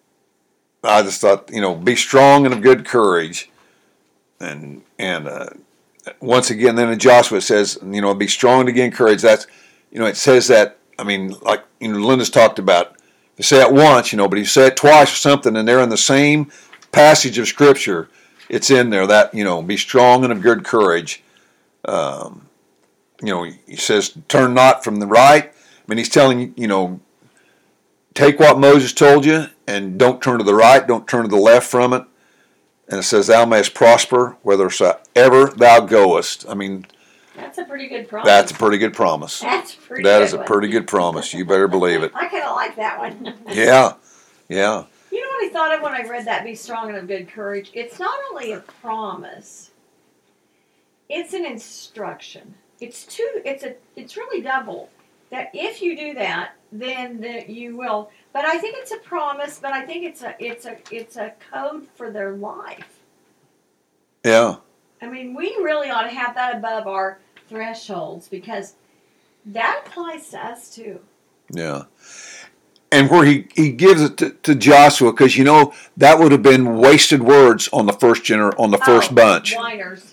I just thought, you know, be strong and of good courage. And, and, uh, once again, then in Joshua it says, you know, be strong and again courage. That's, you know, it says that, I mean, like, you know, Linda's talked about, you say it once, you know, but you say it twice or something, and they're in the same passage of Scripture. It's in there that, you know, be strong and of good courage. Um, you know, he says, turn not from the right. I mean, he's telling you, you know, take what Moses told you and don't turn to the right, don't turn to the left from it. And it says, thou mayest prosper whithersoever thou goest. I mean, That's a pretty good promise. that's a pretty good promise. That's a pretty That good is a one. pretty good promise. You better believe it. I kind of like that one. Yeah, yeah, You know what I thought of when I read that, be strong and of good courage? It's not only a promise, it's an instruction. It's two, it's a, it's really double. That if you do that, then the, you will. But I think it's a promise, but I think it's a, it's a, it's a code for their life. yeah, I mean, we really ought to have that above our thresholds because that applies to us too. yeah. And where he, he gives it to, to Joshua, because you know that would have been wasted words on the first gener on the first Oh, bunch. Whiners.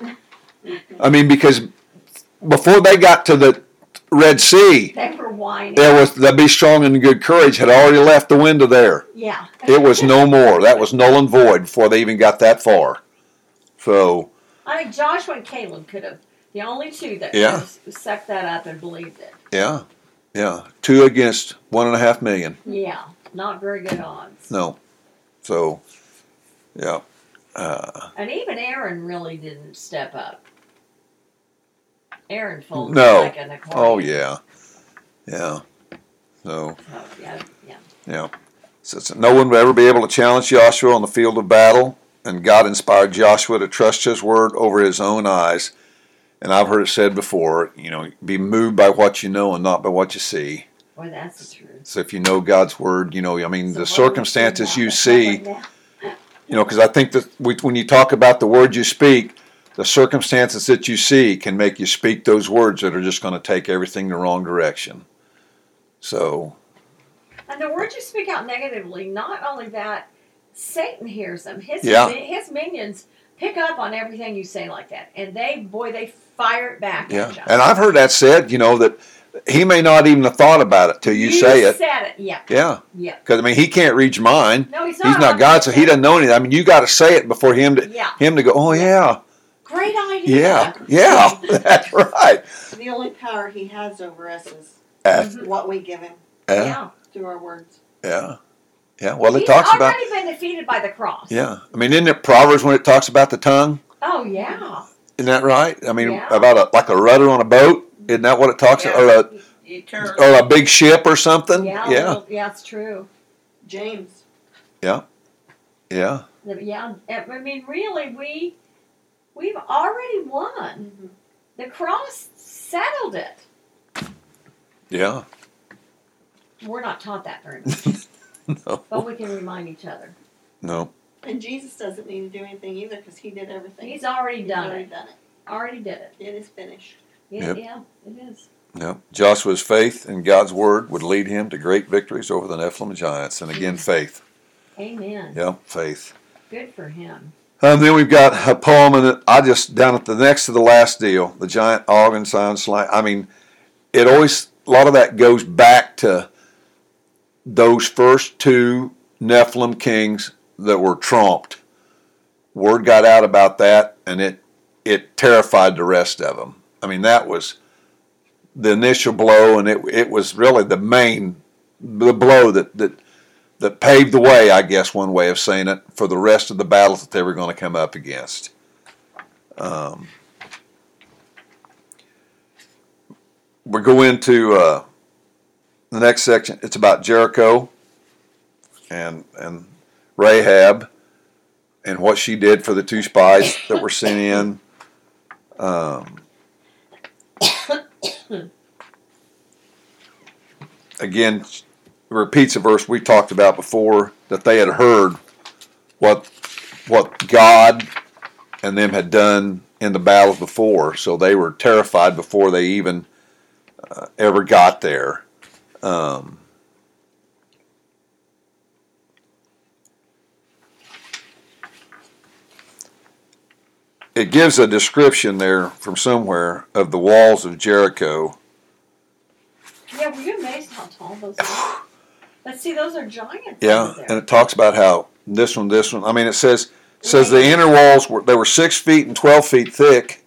I mean, because before they got to the Red Sea, They were whining. there was the be strong and good courage had already left the window there. Yeah. It was no more. That was null and void before they even got that far. So I think Joshua and Caleb could have, the only two that Yeah. could have sucked that up and believed it. yeah, yeah, two against one and a half million. Yeah, not very good odds. No, so yeah, uh, And even Aaron really didn't step up. Aaron folded No. like an accordion. oh yeah, yeah. So Oh, yeah, yeah. yeah, so it's- no one would ever be able to challenge Joshua on the field of battle, and God inspired Joshua to trust His word over his own eyes. And I've heard it said before, you know, be moved by what you know and not by what you see. Boy, that's the truth. So if you know God's word, you know, I mean, So the what circumstances do we you do see, now? you know, because I think that we, when you talk about the word you speak, the circumstances that you see can make you speak those words that are just going to take everything the wrong direction. So, And the words you speak out negatively, not only that, Satan hears them. His Yeah. his minions pick up on everything you say like that, and they, boy, they fire it back yeah. at you. And I've heard that said, you know, that he may not even have thought about it till you, say it. said it, yeah, Yeah. yeah. Because, I mean, he can't read your mind. No, he's not. He's not God, so he doesn't know anything. I mean, you got to say it before him to, Yeah, him to go, oh, yeah, great idea. yeah, yeah, that's right. The only power he has over us is Uh, what we give him yeah, Yeah. through our words. yeah, yeah. Well, it He's talks about, already been defeated by the cross. yeah. I mean, isn't it Proverbs when it talks about the tongue? Oh yeah. Isn't that right? I mean, Yeah. about a, like a rudder on a boat. Isn't that what it talks Yeah. about? Or a, Eternal. or a big ship or something? Yeah. Yeah, well, yeah, it's true. James. yeah. Yeah. I mean, really, we we've already won. Mm-hmm. The cross settled it. Yeah. We're not taught that very much, No. but we can remind each other. No. And Jesus doesn't need to do anything either because he did everything. He's already He's done already it. done it. Already did it. It is finished. Yeah, Yep. yeah, it is. Yep. Joshua's faith in God's word would lead him to great victories over the Nephilim giants. And again, faith. Amen. Yep, faith. Good for him. And then we've got a poem, and I just, down at the next to the last deal, the giant Og and Sion slain. I mean, it always, a lot of that goes back to those first two Nephilim kings that were trumped. Word got out about that, and it it terrified the rest of them. I mean, that was the initial blow, and it it was really the main the blow that that that paved the way, I guess, one way of saying it, for the rest of the battles that they were going to come up against. Um, we go into uh, the next section. It's about Jericho and and Rahab and what she did for the two spies that were sent in. Um, again, repeats a verse we talked about before, that they had heard what what God and them had done in the battles before, so they were terrified before they even uh, ever got there. Um, it gives a description there from somewhere of the walls of Jericho. Yeah, were you amazed how tall those are? But see, those are giants. Yeah, over and there. it talks about how this one, this one. I mean, it says it says the inner walls were they were six feet and twelve feet thick.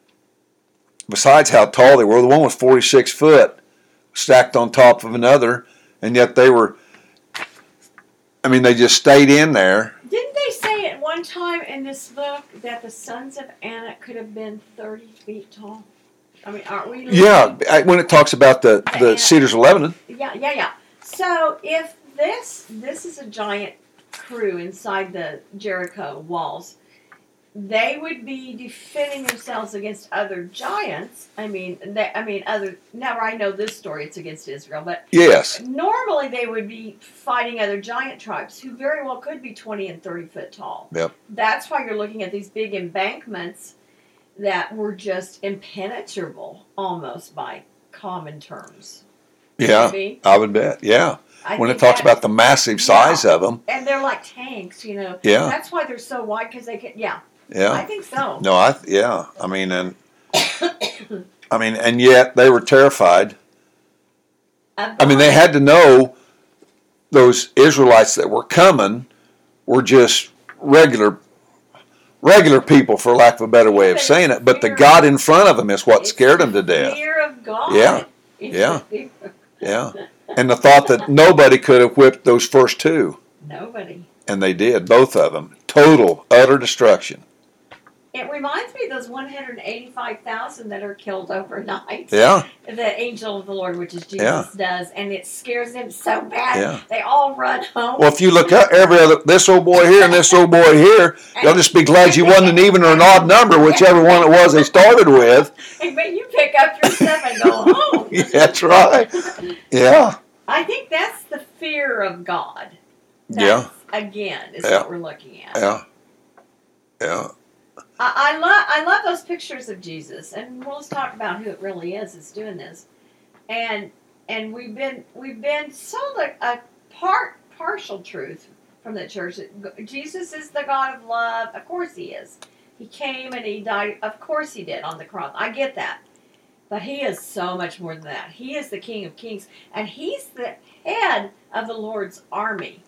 Besides how tall they were, the one was forty-six foot, stacked on top of another, and yet they were. I mean, they just stayed in there. Didn't they say at one time in this book that the sons of Anak could have been thirty feet tall? I mean, aren't we? Yeah, I- when it talks about the the Cedars of Lebanon. Yeah, yeah, yeah. So if this this is a giant crew inside the Jericho walls, they would be defending themselves against other giants. I mean, they, I mean, other. Now I know this story; it's against Israel, but Yes. normally they would be fighting other giant tribes who very well could be twenty and thirty foot tall. Yep. That's why you're looking at these big embankments that were just impenetrable, almost by common terms. Yeah, Maybe. I would bet. Yeah, I when it think talks that- about the massive size Yeah. of them. and they're like tanks, you know. Yeah. That's why they're so wide because they can. Yeah, I Yeah. think so. No, I yeah. I mean, and I mean, and yet they were terrified. I mean, they had to know those Israelites that were coming were just regular, regular people, for lack of a better way of saying it. But the God in front of them is what It's scared the them to death. Fear of God. Yeah. It's Yeah. the fear- Yeah, and the thought that nobody could have whipped those first two, Nobody. and they did, both of them. Total, utter destruction. It reminds me of those one hundred eighty-five thousand that are killed overnight. Yeah, The angel of the Lord, which is Jesus, Yeah. does, and it scares them so bad. Yeah. They all run home. well, if you look at every other, this old boy here and this old boy here, you'll just be glad you wasn't an even or an odd number, whichever one it was they started with. But you pick up your stuff and go home. Yeah, that's right. Yeah, I think that's the fear of God. yeah, That's, again, is Yeah. what we're looking at. yeah, yeah. I, I love I love those pictures of Jesus, and we'll just talk about who it really is that's doing this. And and we've been we've been sold a, a part partial truth from the church that Jesus is the God of love. Of course he is. He came and he died. Of course he did on the cross. I get that. But he is so much more than that. He is the King of Kings, and he's the head of the Lord's army.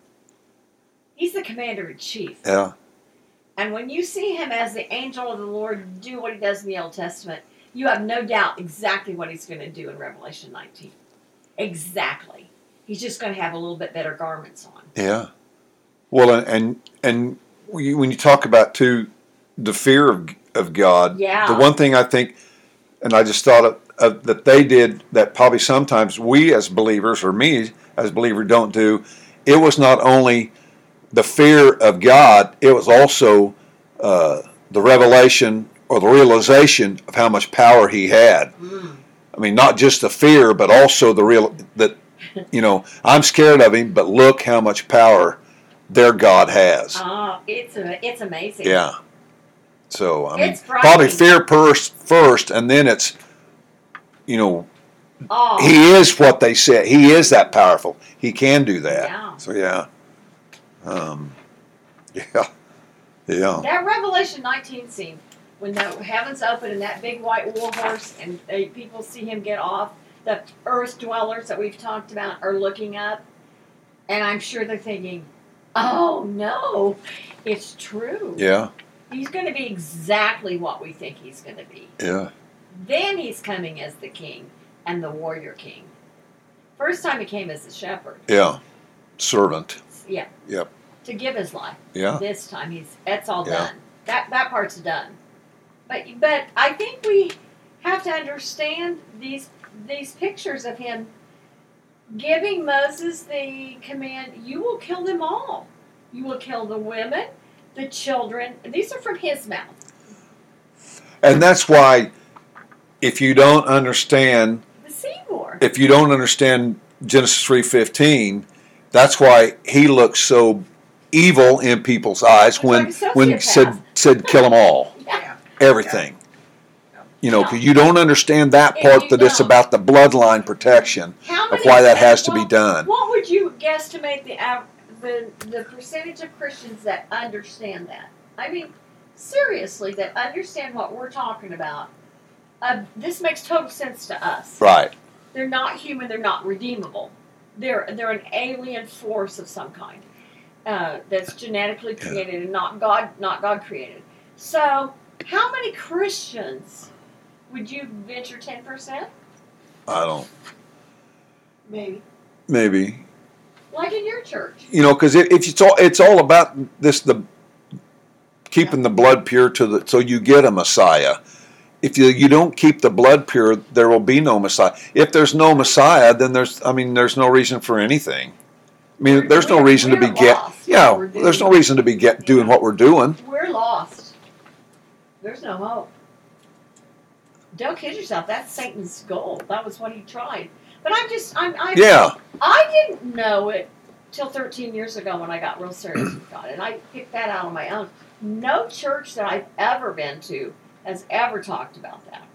He's the commander in chief. Yeah, And when you see him as the angel of the Lord do what he does in the Old Testament, you have no doubt exactly what he's going to do in Revelation nineteen. Exactly. He's just going to have a little bit better garments on. yeah. Well, and and, and when you when you talk about too the fear of of God, Yeah. the one thing I think, and I just thought of, of that they did that probably sometimes we as believers or me as a believer don't do. It was not only the fear of God, it was also uh, the revelation or the realization of how much power He had. Mm. I mean, not just the fear, but also the real that you know I'm scared of Him, but look how much power their God has. Oh, it's a, it's amazing. Yeah. So I mean, It's frightening. probably fear first, first, and then it's you know Oh, He is what they said. He is that powerful. He can do that. Yeah. So yeah. Um, yeah. Yeah. that Revelation nineteen scene, when the heavens open and that big white war horse and they, people see him get off, the earth dwellers that we've talked about are looking up, and I'm sure they're thinking, oh no, it's true. Yeah. He's going to be exactly what we think he's going to be. Yeah. Then he's coming as the king and the warrior king. First time he came as a shepherd. Yeah. Servant. Yeah. Yep. To give his life. Yeah. This time he's that's all Yeah. done. That that part's done. But but I think we have to understand these these pictures of him giving Moses the command, you will kill them all. You will kill the women, the children. These are from his mouth. And that's why if you don't understand The Seymour. if you don't understand Genesis three fifteen, that's why he looks so evil in people's eyes when It's like a when sociopath. said said kill them all, Yeah. everything. You know, Yeah. because you don't understand that And part you that it's don't. about the bloodline protection How of many, why that has to well, be done. What would you guesstimate the av- the the percentage of Christians that understand that? I mean, seriously, that understand what we're talking about. Uh, this makes total sense to us. Right. They're not human. They're not redeemable. They're they're an alien force of some kind uh, that's genetically Yeah. created and not God not God created. So, how many Christians would you venture ten percent? I don't. Maybe. Maybe. Like in your church? You know, because if it's all it's all about this the keeping the blood pure to the so you get a Messiah. If you you don't keep the blood pure, there will be no Messiah. If there's no Messiah, then there's I mean there's no reason for anything. I mean, We're- there's no we're- reason to be we're get lost yeah. what we're There's no doing. reason to be get doing what we're doing. We're lost. There's no hope. Don't kid yourself. That's Satan's goal. That was what he tried. But I'm just, I'm, I, Yeah. I didn't know it till thirteen years ago when I got real serious with God, and I picked that out on my own. No church that I've ever been to has ever talked about that.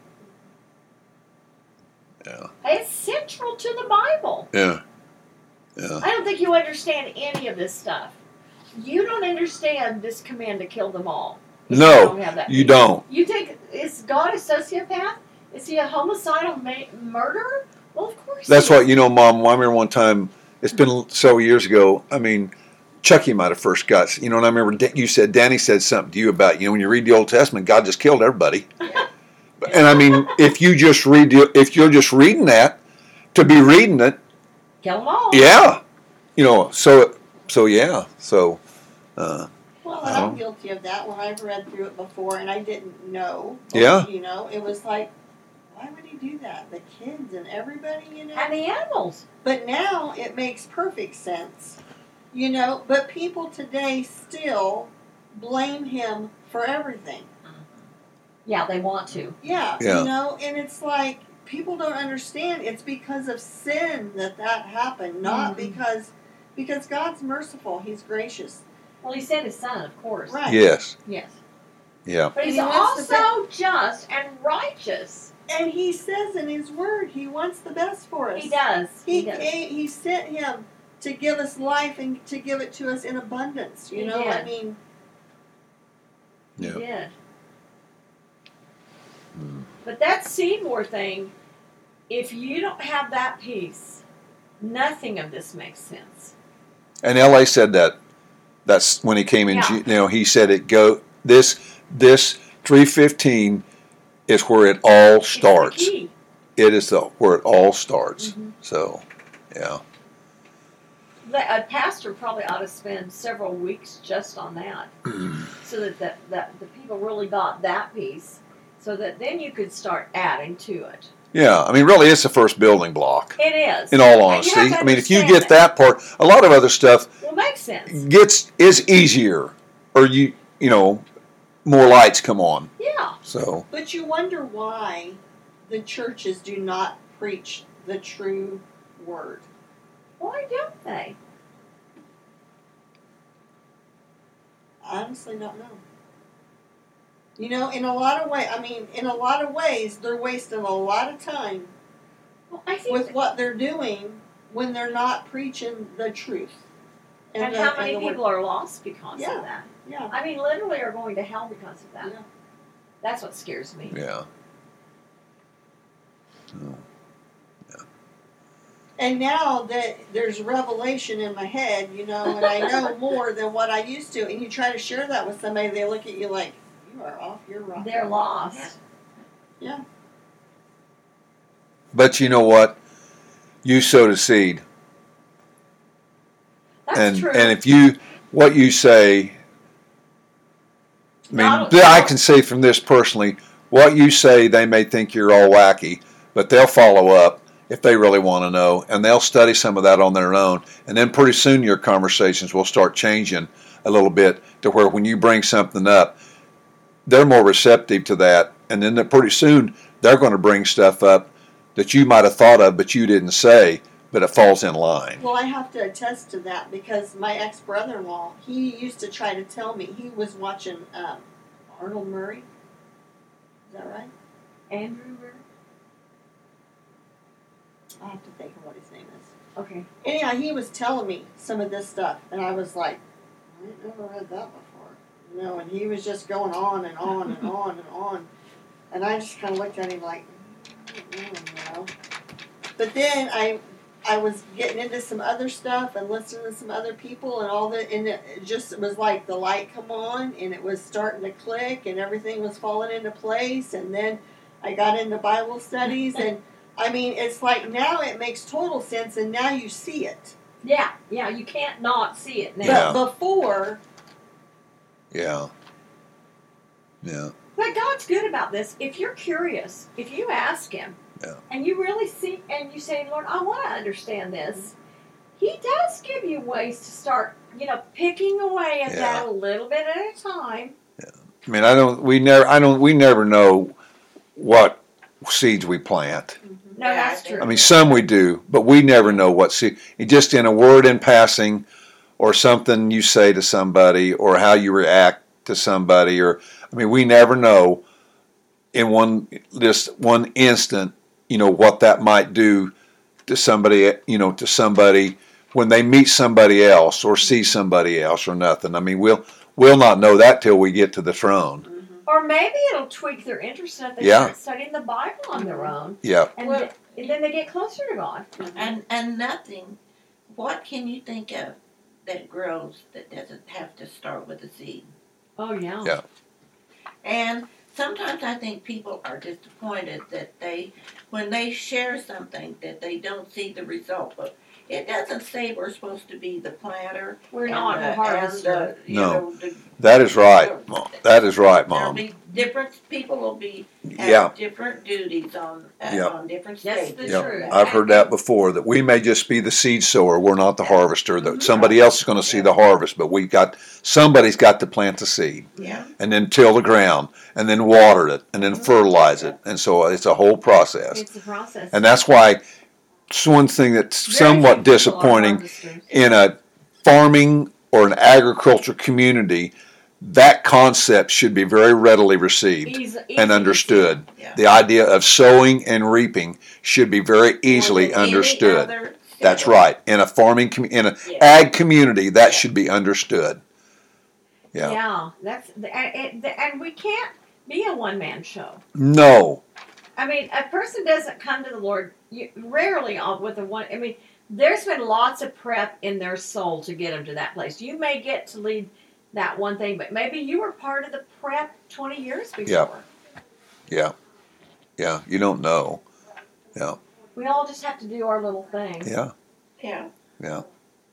Yeah. It's central to the Bible. Yeah. Yeah. I don't think you understand any of this stuff. You don't understand this command to kill them all. if No, you don't have that You peace. don't. You think, is God a sociopath? Is he a homicidal ma- murderer? Well, of course. That's he what is. you know, Mom. I remember one time. It's been several years ago. I mean, Chucky might have first got. You know, and I remember Da- you said Danny said something to you about you know when you read the Old Testament, God just killed everybody. And I mean, if you just read, the, if you're just reading that, to be reading it, Kill them all. yeah, you know, so so yeah, so uh, Well, I and I'm don't- guilty of that when I've read through it before and I didn't know. Yeah. You know, it was like, why would he do that? The kids and everybody, you know? And the animals. But now it makes perfect sense. You know, but people today still blame him for everything. Yeah, they want to. Yeah, Yeah. you know, and it's like people don't understand it's because of sin that that happened, not Mhm. because because God's merciful, he's gracious. Well, he sent his son, of course. Right. yes, Yes. yeah, But he's And he wants the also just and righteous. And he says in his word, he wants the best for us. He does. He He does. came, he sent him to give us life and to give it to us in abundance. You He know, did. I mean, He yeah. did. Mm. But that Seymour thing, if you don't have that peace, nothing of this makes sense. And L A said that. That's when he came in. Yeah. Ju- You know, he said it go this this three fifteen is where it all It's the starts. key. It is the where it all starts. Mhm. So, yeah, The- A pastor probably ought to spend several weeks just on that, so that the, that the people really got that piece, so that then you could start adding to it. yeah. I mean, really, it's the first building block. It is. In all And you honesty, have to I mean, if you understand get that part, a lot of other stuff Well, makes sense. gets is easier, or you you know, more lights come on. Yeah. So, but you wonder why the churches do not preach the true word. Why don't they? I honestly don't know. You know, in a lot of ways, I mean, in a lot of ways, they're wasting a lot of time Well, I think. with what they're doing when they're not preaching the truth. and the- how many the word. people are lost because Yeah. of that? Yeah. I mean, literally are going to hell because of that. Yeah. That's what scares me. yeah. And now that there's revelation in my head, you know, and I know more than what I used to, and you try to share that with somebody, they look at you like, you are off your rocker. They're lost. Yeah. But you know what? You sowed a seed, That's and true. and if you what you say, I mean, Not- I can say from this personally, what you say, they may think you're all wacky, but they'll follow up if they really want to know, and they'll study some of that on their own, and then pretty soon your conversations will start changing a little bit to where when you bring something up, they're more receptive to that, and then pretty soon they're going to bring stuff up that you might have thought of but you didn't say, but it falls in line. Well, I have to attest to that because my ex brother-in-law, he used to try to tell me he was watching um, Arnold Murray. Is that right? Andrew. I have to think of what his name is. Okay. Anyhow, he was telling me some of this stuff, and I was like, I ain't never read that before. You know, and he was just going on and on and on and on. And I just kind of looked at him like, I don't know, you know. But then I I was getting into some other stuff and listening to some other people and all that, and it just it was like the light come on, and it was starting to click, and everything was falling into place. And then I got into Bible studies, and I mean, it's like now it makes total sense, and now you see it. Yeah, yeah, you can't not see it now. Yeah. But before, Yeah. Yeah. But God's good about this. If you're curious, if you ask Him, Yeah. and you really see, and you say, Lord, I want to understand this, He does give you ways to start, you know, picking away at Yeah. that a little bit at a time. I mean, I don't. We never. I don't. We never know what seeds we plant. No, Yeah, that's I think- true. I mean, some we do, but we never know what seed. Just in a word in passing, or something you say to somebody, or how you react to somebody, or I mean, we never know in one just one instant, you know, what that might do to somebody, you know, to somebody when they meet somebody else or see somebody else or nothing. I mean, we'll we'll not know that till we get to the throne. Or maybe it'll tweak their interest if they Yeah. start studying the Bible on their own, Yeah. and, Well- th- and then they get closer to God. And and nothing. What can you think of that grows that doesn't have to start with a seed? Oh yeah. Yeah. And sometimes I think people are disappointed that they, when they share something, that they don't see the result. But it doesn't say we're supposed to be the planter. We're and not the, the and harvester. the, you No. know, the, That is right, Mom. That is right, There'll Mom. be different people will be have Yeah. different duties on uh, Yeah. on different That's stages. the Yeah. truth. I've heard that before, that we may just be the seed sower, we're not the harvester, that somebody else is going to see the harvest, but we got somebody's got to plant the seed Yeah. and then till the ground and then water it and then fertilize it, and so it's a whole process. It's a process. And that's why it's one thing that's Very somewhat few people are disappointing harvesters. in a farming or an agriculture community. That concept should be very readily received Easy- easy and to see. understood. Yeah. The idea of sowing and reaping should be very easily More than any understood. other That's settle. right. In a farming, commu- in a Yeah. ag community, that should be understood. Yeah. Yeah, that's the- and, it, and we can't be a one man show. No. I mean, a person doesn't come to the Lord you, rarely on with a one. I mean, there's been lots of prep in their soul to get them to that place. You may get to lead that one thing, but maybe you were part of the prep twenty years before. Yeah. Yeah. Yeah. You don't know. Yeah. We all just have to do our little thing. Yeah. Yeah. Yeah.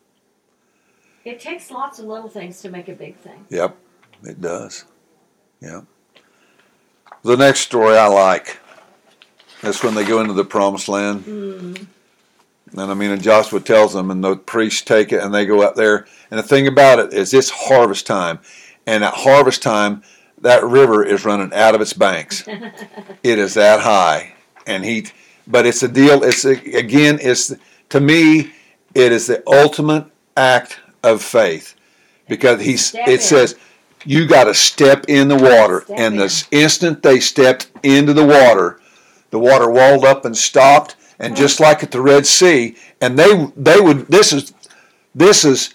It takes lots of little things to make a big thing. Yep. It does. Yeah. The next story I like. That's when they go into the promised land. Mm. And I mean, and Joshua tells them, and the priests take it, and they go up there. And the thing about it is, it's harvest time, and at harvest time, that river is running out of its banks. It is that high, and he. But it's a deal. It's a, again, it's to me, it is the ultimate act of faith, because he's. Step It in. says, you got to step in the water, Step and in. the instant they stepped into the water, the water walled up and stopped. And just like at the Red Sea, and they they would this is this is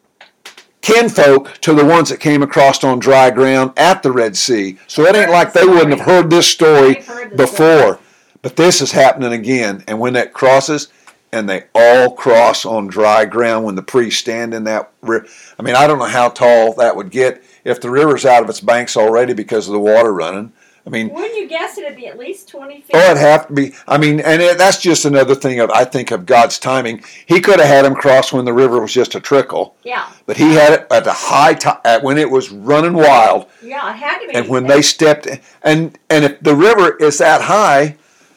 kinfolk to the ones that came across on dry ground at the Red Sea. So it ain't like they wouldn't have heard this story They've heard the before. But this is happening again. And when that crosses, and they all cross on dry ground when the priests stand in that river. I mean, I don't know how tall that would get if the river's out of its banks already because of the water running. I mean, Wouldn't you guess it'd be at least twenty feet? oh, it'd have to be. I mean, and it, that's just another thing of I think of God's timing. He could have had them cross when the river was just a trickle, Yeah, but He had it at the high time, at when it was running wild, yeah, it had to be. and when they stepped, in, and and if the river is that high,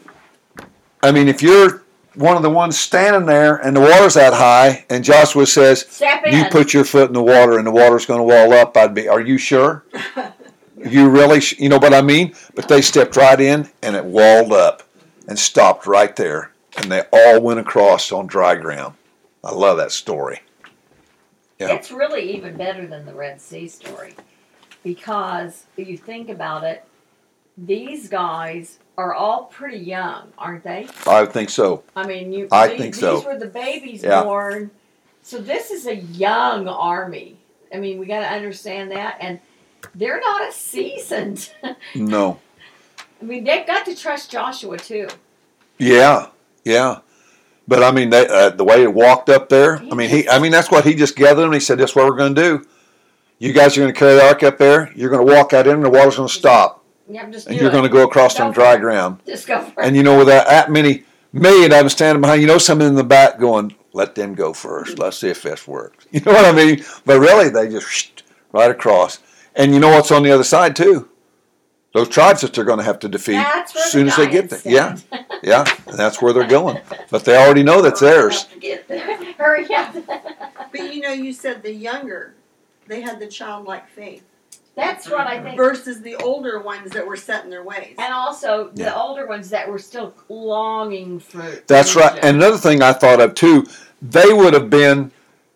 I mean, if you're one of the ones standing there and the water's that high, and Joshua says, Step in. "You put your foot in the water, and the water's going to wall up," I'd be, "Are you sure? You really, sh-? You know what I mean?" But they stepped right in, and it walled up and stopped right there. and they all went across on dry ground. I love that story. Yeah. It's really even better than the Red Sea story. Because if you think about it, these guys are all pretty young, aren't they? I think so. I mean, you. I these, think so. These were the babies Yeah. born. So this is a young army. I mean, we got to understand that, and they're not as seasoned. No. I mean, they've got to trust Joshua too. Yeah, yeah. But I mean, they, uh, the way he walked up there. I mean, he. I mean, that's what he just gathered them. He said, "That's what we're going to do. You guys are going to carry the ark up there. You're going to walk out in, and the water's going to stop, Yeah, just and do you're it. going to go across Go on for dry it. ground." Just go for it. And you know, with that, that many million of them standing behind, you know, someone in the back going, "Let them go first. Let's see if this works." You know what I mean? But really, they just right across. And you know what's on the other side too? Those tribes that they're going to have to defeat That's where as soon the as they get there. giants Yeah, stand. yeah, and that's where they're going. But they already know that's theirs. Have to get there. Hurry up. But you know, you said the younger, they had the childlike faith That's what I think. versus the older ones that were set in their ways. And also the Yeah. older ones that were still longing for. That's right. Egypt. And another thing I thought of too, they would have been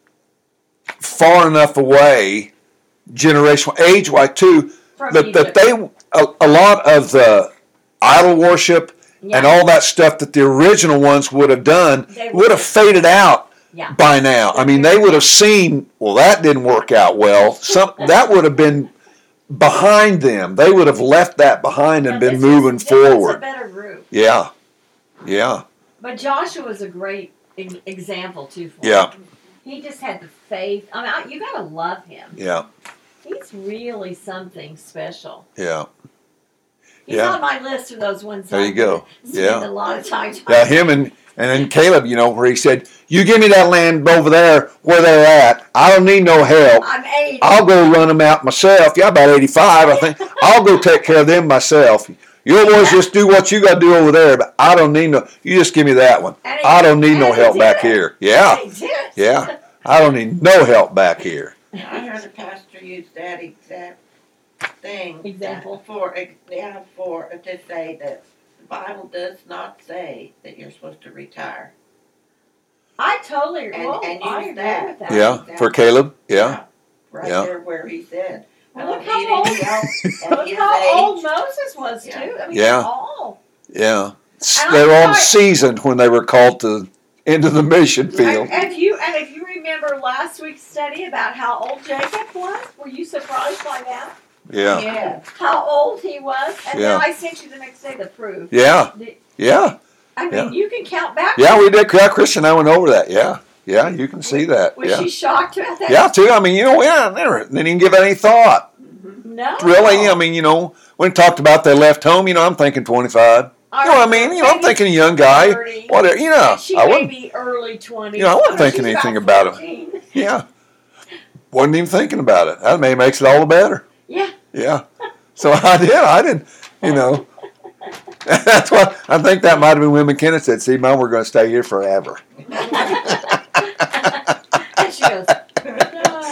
far enough away, generational age-wise too, From that, that Egypt. they a, a lot of the idol worship Yeah. and all that stuff that the original ones would have done They would have faded out Yeah. by now. I mean, they would have seen, well, that didn't work out well. Some that would have been behind them. They would have left that behind and Now, been this moving was- this was a forward. better group. Yeah, yeah, But Joshua was a great e- example too for yeah, him. He just had the faith. I mean, I, you gotta love him. yeah, He's really something special. yeah. He's Yeah. on my list of those ones. There I you go. Spend Yeah. a lot of time. Yeah, him and and then Caleb, you know, where he said, "You give me that land over there where they're at. I don't need no help. I'm eighty. I'll go run them out myself." Yeah, about eighty-five, I think. I'll go take care of them myself. You boys just do what you got to do over there, but I don't need no. You just give me that one. And he- I don't need no and he help did back it. here. Yeah, He did. yeah. I don't need no help back here. I heard a pastor use that exact thing. Example. For, ex- yeah, for, to say that the Bible does not say that you're supposed to retire. I totally. And- well, and I use agree that. with that. Yeah, for Caleb. Yeah, Right Yeah. there where he said, I Well, don't look need how any help at Look his how age. old Moses was Yeah. too. I mean, Yeah. all. yeah. And They're I'm all sorry- seasoned when they were called to into the mission field. And, and if you and if you remember last week's study about how old Jacob was, were you surprised by that? Yeah, Yeah. How old he was, and Yeah. then I sent you the next day the proof. yeah, The- yeah. I mean, Yeah. you can count back. Yeah, we did. Yeah, Christian and I went over that. Yeah, yeah, you can see that. Was Yeah, she shocked about that? yeah, too. I mean, you know, yeah, never didn't even give it any thought. No. Really, I mean, you know, when talked about they left home, you know, I'm thinking twenty-five. You know what I mean? You know, I'm Maybe thinking a young guy. thirty. Whatever, you know, And she I may wasn't. be early twenties. You know, I wasn't but thinking she's anything about it. fourteen. Yeah, wasn't even thinking about it. That may makes it all the better. Yeah. Yeah. So I did. I didn't. You know. That's what I think. That might have been when McKenna said, "See, Mom, we're going to stay here forever." And she goes, no.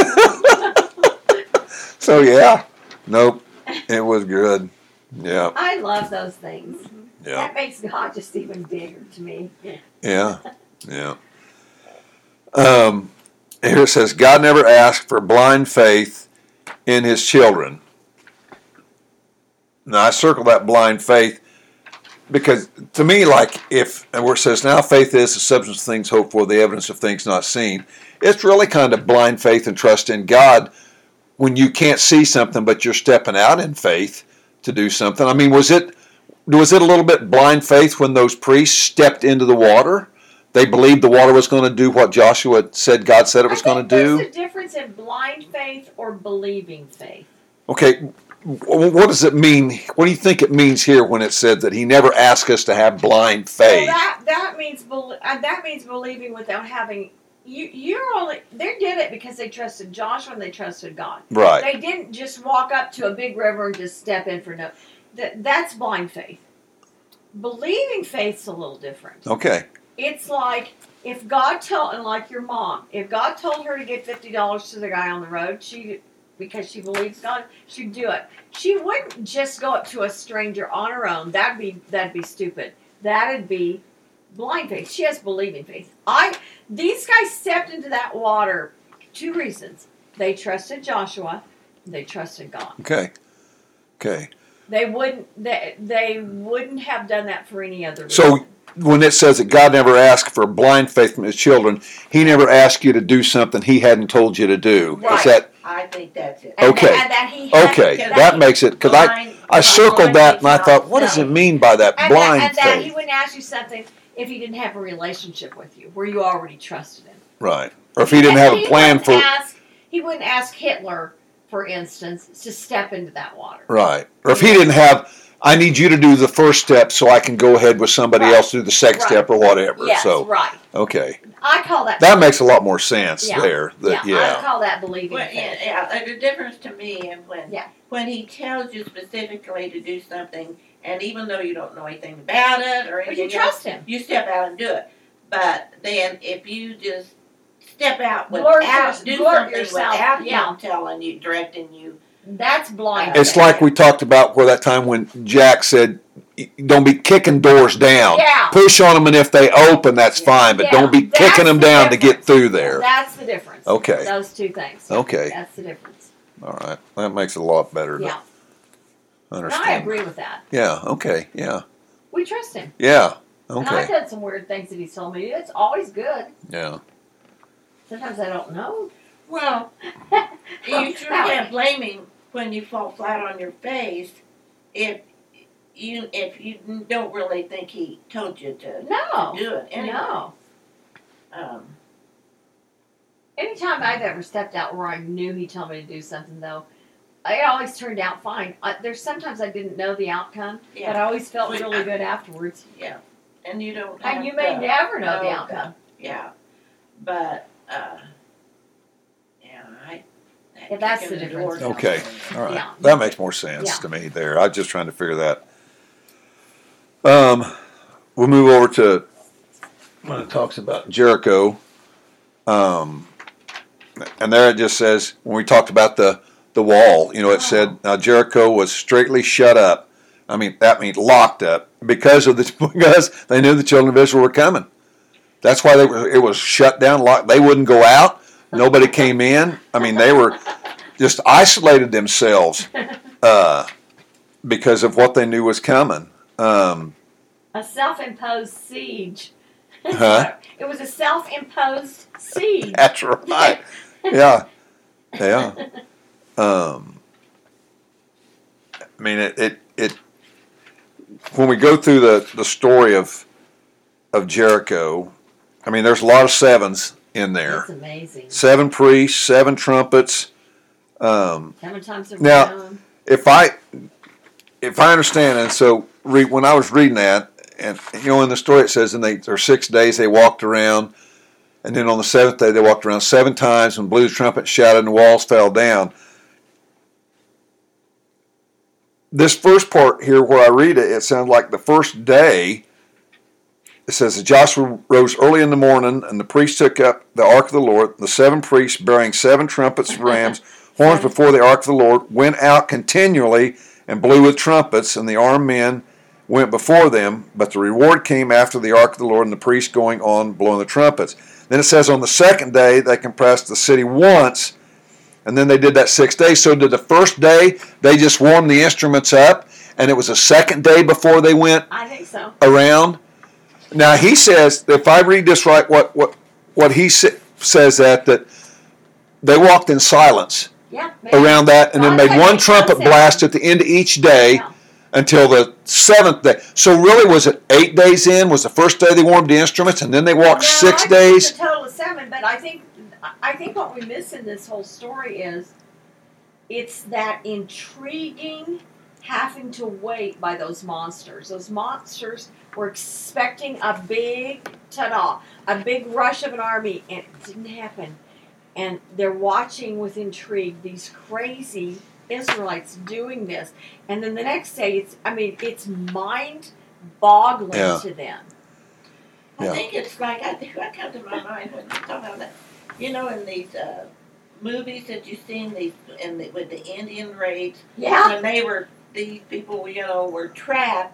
So yeah, nope, it was good. Yeah, I love those things. yeah, That makes God just even bigger to me. yeah, yeah. Um, here it says, God never asked for blind faith in His children. Now I circle that blind faith because to me, like if and where it says now faith is the substance of things hoped for, the evidence of things not seen. It's really kind of blind faith and trust in God when you can't see something, but you're stepping out in faith to do something. I mean, was it was it a little bit blind faith when those priests stepped into the water? They believed the water was going to do what Joshua said God said it was I going think to do. There's a difference in blind faith or believing faith. Okay, w- what does it mean? What do you think it means here when it said that He never asked us to have blind Well, faith? that that means bel- uh, that means believing without having you. You're only they did it because they trusted Joshua and they trusted God. Right. They didn't just walk up to a big river and just step in for no. That that's blind faith. Believing faith's a little different. Okay. It's like if God told, and like your mom, if God told her to give fifty dollars to the guy on the road, she, because she believes God, she'd do it. She wouldn't just go up to a stranger on her own. That'd be that'd be stupid. That'd be blind faith. She has believing faith. I these guys stepped into that water. Two reasons: they trusted Joshua, they trusted God. Okay. Okay. They wouldn't. They, they wouldn't have done that for any other reason. So when it says that God never asked for blind faith from His children, He never asked you to do something He hadn't told you to do. Right. Is that I think that's it. And okay. That, and that he had, okay? Because That he- makes it because I Blind- I circled blind that faith and I not- thought, what does no. it mean by that and blind that, and that he faith? wouldn't ask you something if he didn't have a relationship with you, where you already trusted him. Right. Or if He didn't have And a he plan wouldn't for Ask, he wouldn't ask Hitler, for instance, to step into that water. right. Or if He didn't have. I need you to do the first step so I can go ahead with somebody Right. else do the second Right. step or whatever. Yes, so right. okay, I call that. that makes a lot more sense Yeah. there. That yeah, yeah. I call that believing Well, faith. yeah, yeah, like the difference to me is when Yeah. when he tells you specifically to do something, and even though you don't know anything about it or But you anything else, trust him. you step out and do it. But then if you just step out Blurt without your- do blurt something yourself, without yeah. him telling you, directing you, That's blind. It's faith. like we talked about where that time when Jack said, "Don't be kicking doors down. Yeah. Push on them, and if they open, that's Yeah. fine. But Yeah, don't be that's kicking them the down to get difference. through there." That's the difference. Okay. Those two things. Okay. That's the difference. All right, that makes it a lot better to Yeah. And understand. I agree with that. Yeah. Okay. Yeah. We trust him. Yeah. And I've Okay. done some weird things that he's told me. It's always good. Yeah. Sometimes I don't know. well, you sure Now, can't blame him when you fall flat on your face if you if you don't really think he told you to No. do it. Anyway. No. Um, Anytime I've ever stepped out where I knew he told me to do something, though, it always turned out fine. I, there's sometimes I didn't know the outcome, yeah. but I always felt Wait, really I- good afterwards. Yeah, and you don't. Have And you may to never know the know outcome. Yeah, but uh, yeah, I. that Yeah, that's kicking the door difference. Okay. down. All right. Yeah. That makes more sense Yeah. to me there. I was just trying to figure that. Um, we'll move over to when it talks about Jericho. Um, and there it just says, when we talked about the, the wall, you know, it said, now Jericho was straightly shut up. I mean, that means locked up because of the, because they knew the children of Israel were coming. That's why they were, it was shut down, locked. They wouldn't go out. Nobody came in. I mean, they were just isolated themselves, uh, because of what they knew was coming. Um, A self-imposed siege. Huh? It was a self-imposed siege. that's right. Yeah. Yeah. Um, I mean, it, it, it, when we go through the, the story of, of Jericho, I mean, there's a lot of sevens in there. That's amazing. Seven priests, seven trumpets. Um, How many times have Now- we known? if I, if I understand, and so re, when I was reading that, and you know, in the story it says, and they, there are six days they walked around, and then on the seventh day they walked around seven times and blew the trumpet, shouted, and the walls fell down. This first part here, where I read it, it sounds like the first day. It says that Joshua rose early in the morning, and the priests took up the ark of the Lord. The seven priests, bearing seven trumpets of rams, horns before the ark of the Lord, went out continually and blew with trumpets, and the armed men went before them. But the reward came after the ark of the Lord, and the priests going on blowing the trumpets. Then it says on the second day they compressed the city once, and then they did that six days. So did the first day they just warmed the instruments up, and it was the second day before they went I think so. around. Now he says, if I read this right, what what what he sa- says that that they walked in silence Yeah. maybe. around that, and then Well, made that one makes no trumpet sense. blast at the end of each day Yeah. until the seventh day. So really, was it eight days in? Was the first day they warmed the instruments, and then they walked No, six I think days? It's a total of seven, but I think I think what we miss in this whole story is it's that intriguing having to wait by those monsters. Those monsters were expecting a big ta-da, a big rush of an army, and it didn't happen. And they're watching with intrigue these crazy Israelites doing this. And then the next day, it's I mean, it's mind-boggling Yeah. to them. I Yeah. think it's like I think what comes to my mind when you talk about that. You know, in these uh, movies that you've seen, these in the, with the Indian raids, Yeah. when they were these people, you know, were trapped,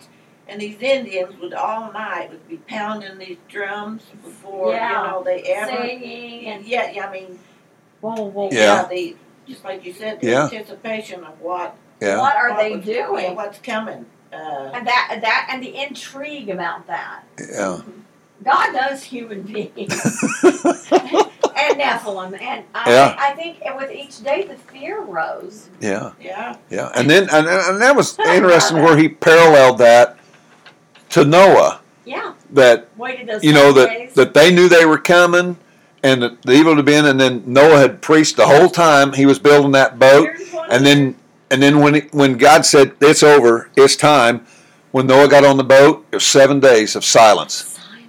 And these Indians would all night would be pounding these drums before Yeah. you know they ever. Singing and Yeah, yeah, I mean, whoa, whoa, Yeah. the just like you said, the Yeah. anticipation of what Yeah. what are what they was- doing? yeah, what's coming. Uh, And that that and the intrigue about that. Yeah. God knows human beings and Nephilim, and I, Yeah. I think with each day the fear rose. Yeah. yeah, Yeah. And then and, and that was interesting where he paralleled that to Noah. Yeah, That waited those you know seven that days. that they knew they were coming, and that the evil had been, and then Noah had preached the whole time he was building that boat, Here's one and here. then and then when it, when God said it's over, it's time, when Noah got on the boat, it was seven days of silence, silence.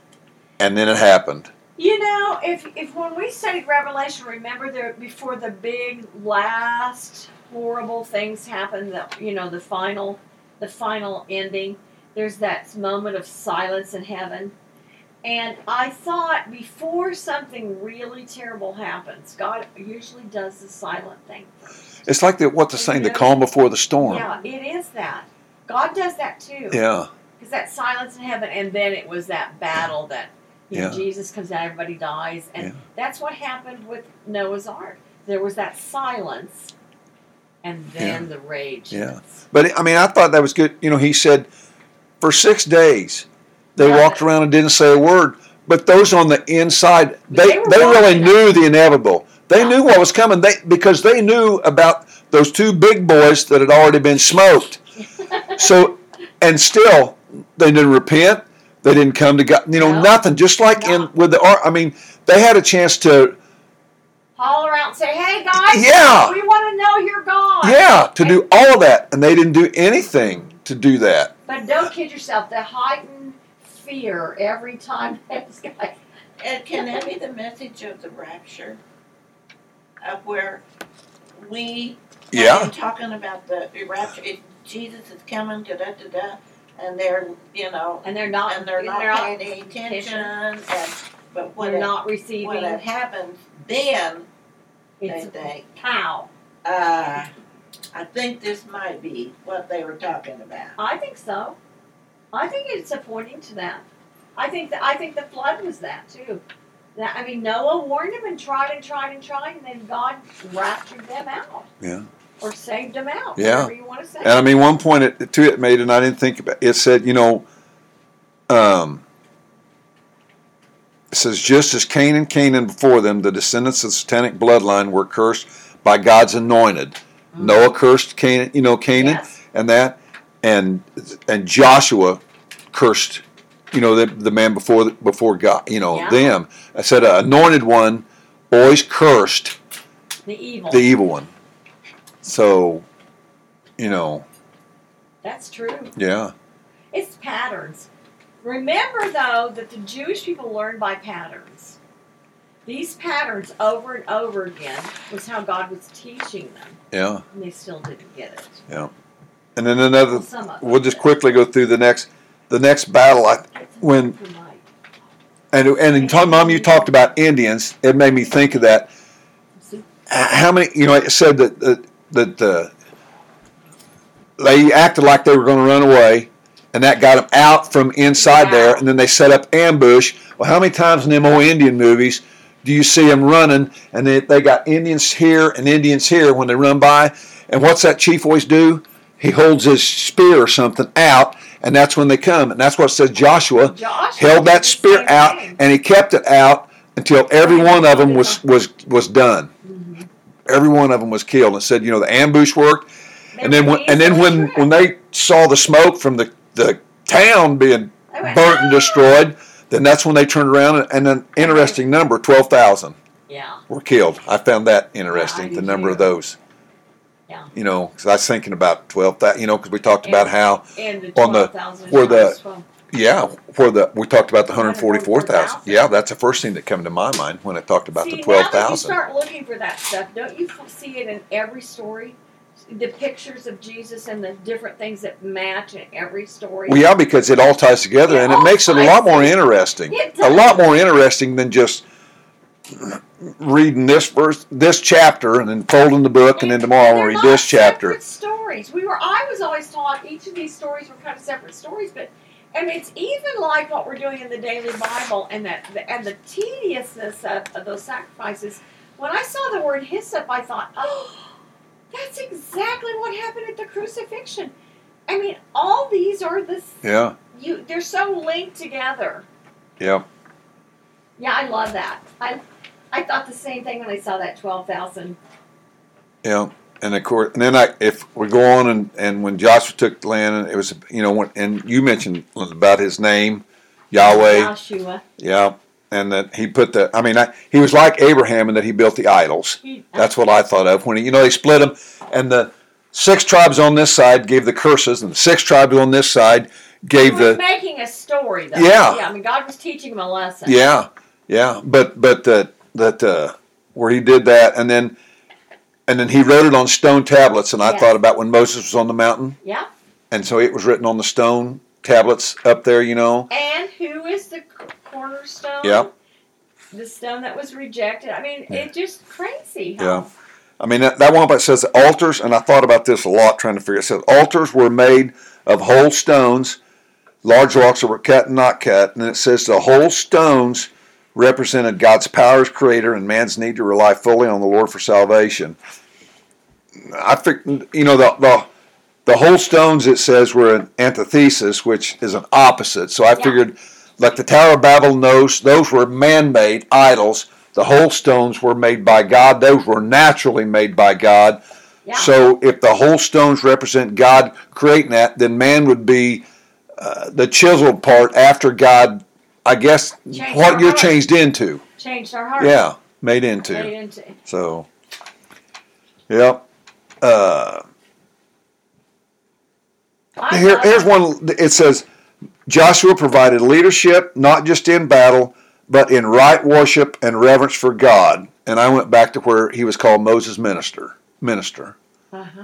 and then it happened. You know, if if when we studied Revelation, remember there before the big last horrible things happen, the you know the final the final ending. There's that moment of silence in heaven. And I thought before something really terrible happens, God usually does the silent thing first. It's like the, what the saying, the calm before the storm. Yeah, it is that. God does that too. Yeah. Because that silence in heaven, and then it was that battle that you know, Yeah. Jesus comes out, everybody dies. And Yeah. that's what happened with Noah's Ark. There was that silence, and then the rage. Yeah. hits. But I mean, I thought that was good. You know, he said for six days they Yeah. walked around and didn't say a word. But those on the inside, they They they, were really watching knew the inevitable. They Yeah. knew what was coming. They because they knew about those two big boys that had already been smoked. So, and still they didn't repent. They didn't come to God. You know, No. nothing. Just like No. in with the art. I mean, they had a chance to Holler out and say, "Hey guys, Yeah. we want to know you're God." yeah to do all of that, and they didn't do anything to do that. But don't kid yourself. The heightened fear every time this guy. and can that be the message of the rapture, of where we Yeah. are talking about the rapture? If Jesus is coming, da da da da, and they're you know, And they're not. and they're not they're paying any attention, and but when They're it, not receiving. when it happens, then It's they think, pow. uh, I think this might be what they were talking about. I think so. I think it's pointing to that. I think that I think the flood was that too. That I mean, Noah warned them and tried and tried and tried, and then God raptured them out. Yeah. Or saved them out. Yeah. Whatever you want to say. And I mean, one point it, to it made, and I didn't think about it, said, you know, um, it says, just as Cain and Canaan before them, the descendants of the satanic bloodline were cursed by God's anointed. Mhm. Noah cursed Canaan, you know, Canaan Yes. and that, and and Joshua cursed, you know, the, the man before before God, you know, Yeah. them. I said, an anointed one always cursed The evil. the evil one. So, you know, That's true. yeah. It's patterns. Remember, though, that the Jewish people learned by patterns. These patterns over and over again was how God was teaching them, Yeah. and they still didn't get it. And then another, Well, some of them we'll just did. quickly go through the next, the next battle. I, when Tonight. and and in time, Mom, you talked about Indians. It made me think of that. H- How many? You know, it said that that, that uh, they acted like they were going to run away, and that got them out from inside Yeah. there. And then they set up ambush. Well, how many times in them old Indian movies do you see them running, and they they got Indians here and Indians here when they run by? And what's that chief always do? He holds his spear or something out, and that's when they come. And that's what it says Joshua Josh held that did the spear same out, thing. and he kept it out until every one of them was was was done. Mhm. Every one of them was killed. And said, you know, the ambush worked. They And then were when and then easily when tricked. when they saw the smoke from the the town being They went, burnt and "Ah!" destroyed, then that's when they turned around, and, and an interesting number, twelve thousand, Yeah. were killed. I found that interesting, do the number of too. those. Yeah. You know, because I was thinking about twelve thousand, you know, because we talked about how, And the On the- twelve thousand. where the- yeah, for the, we talked about the one hundred forty-four thousand. one hundred forty-four thousand. Yeah, that's the first thing that came to my mind when I talked about See, the twelve now that you thousand. start looking for that stuff, don't you f- see it in every story? The pictures of Jesus and the different things that match in every story. Well, yeah, because it all ties together, It and it all makes it a ties lot more together. interesting. It A lot does. more interesting than just reading this verse, this chapter, and then folding the book, and then tomorrow I'll They're read not this chapter. separate stories. stories. We were I was always taught each of these stories were kind of separate stories, but and it's even like what we're doing in the daily Bible and that and the tediousness of, of those sacrifices. When I saw the word hyssop, I thought, oh, that's exactly what happened at the crucifixion. I mean, all these are the Yeah. you. They're so linked together. Yeah. Yeah, I love that. I I thought the same thing when I saw that twelve thousand. Yeah. And of course, and then I, if we go on and, and when Joshua took the land, and it was, you know, when, and you mentioned about his name, Yahweh. Joshua. Yeah. And that he put the, I mean, I, he was like Abraham in that he built the idols. He, That's what I thought of when he, you know, they split them, and the six tribes on this side gave the curses, and the six tribes on this side gave he was the, making a story, though. Yeah. Yeah, I mean, God was teaching him a lesson. yeah, yeah. But but that that uh, where he did that, and then and then he wrote it on stone tablets, and I Yes. thought about when Moses was on the mountain, Yeah. and so it was written on the stone tablets up there, you know. And who is the c- cornerstone? Yep. The stone that was rejected. I mean, it's just crazy. How, Yeah. I mean, that, that one about says altars, and I thought about this a lot trying to figure it. It says altars were made of whole stones, large rocks that were cut and not cut. And then it says the whole stones represented God's power as creator and man's need to rely fully on the Lord for salvation. I think, you know, the, the, the whole stones, it says, were an antithesis, which is an opposite. So I Yeah. figured, like the Tower of Babel, those, those were man-made idols. The whole stones were made by God. Those were naturally made by God. Yeah. So if the whole stones represent God creating that, then man would be uh, the chiseled part after God, I guess, Changed what our you're heart. changed into. Changed our hearts. Yeah, made into. Made into. So, yep. Uh, I here, love here's it. one. It says, Joshua provided leadership, not just in battle, but in right worship and reverence for God. And I went back to where he was called Moses' minister. Minister. Uh-huh.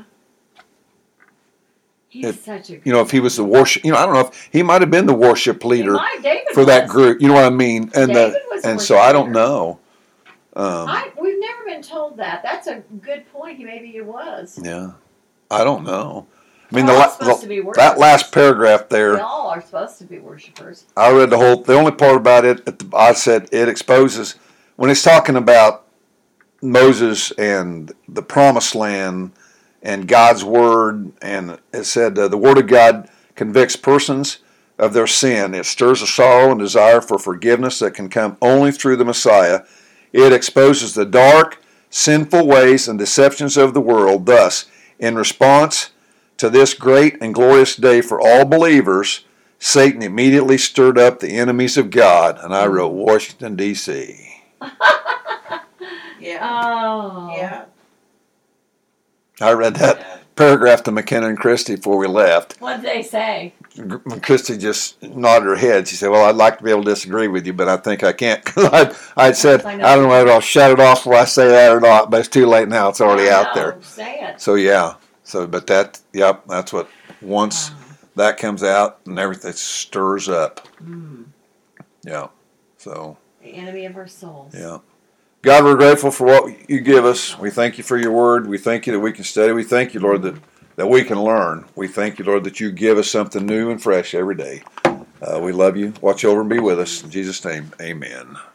He's If- such a. You know, if he was the worship, you know, I don't know if he might have been the worship He leader might- David for that was. group. You know what I mean? And David the, was a and so worship I don't leader. know. Um, I, we've never been told that. That's a good point. Maybe he was. yeah, I don't know. I mean, We're the, all la- supposed to the be worshipers. that last paragraph there. We all are supposed to be worshipers. I read the whole. The only part about it, at the, I said it exposes when it's talking about Moses and the Promised Land and God's Word, and it said uh, the Word of God convicts persons of their sin. It stirs a sorrow and desire for forgiveness that can come only through the Messiah. It exposes the dark, sinful ways and deceptions of the world. Thus, in response to this great and glorious day for all believers, Satan immediately stirred up the enemies of God, and I wrote Washington, D C Yeah. Oh. Yeah. I read that paragraph to McKenna and Christy before we left. What'd they say? Christy just nodded her head. She said, well, I'd like to be able to disagree with you, but I think I can't. Because I had said, I know. I don't know whether I'll shut it off before I say that or not, but it's too late now. It's already I out know, there. Say it. So, yeah. So, but that, yep, that's what, once Wow. that comes out and everything stirs up. Mm. Yeah. So, The enemy of our souls. yeah. God, we're grateful for what you give us. We thank you for your word. We thank you that we can study. We thank you, Lord, that, that we can learn. We thank you, Lord, that you give us something new and fresh every day. Uh, we love you. Watch over and be with us. In Jesus' name, amen.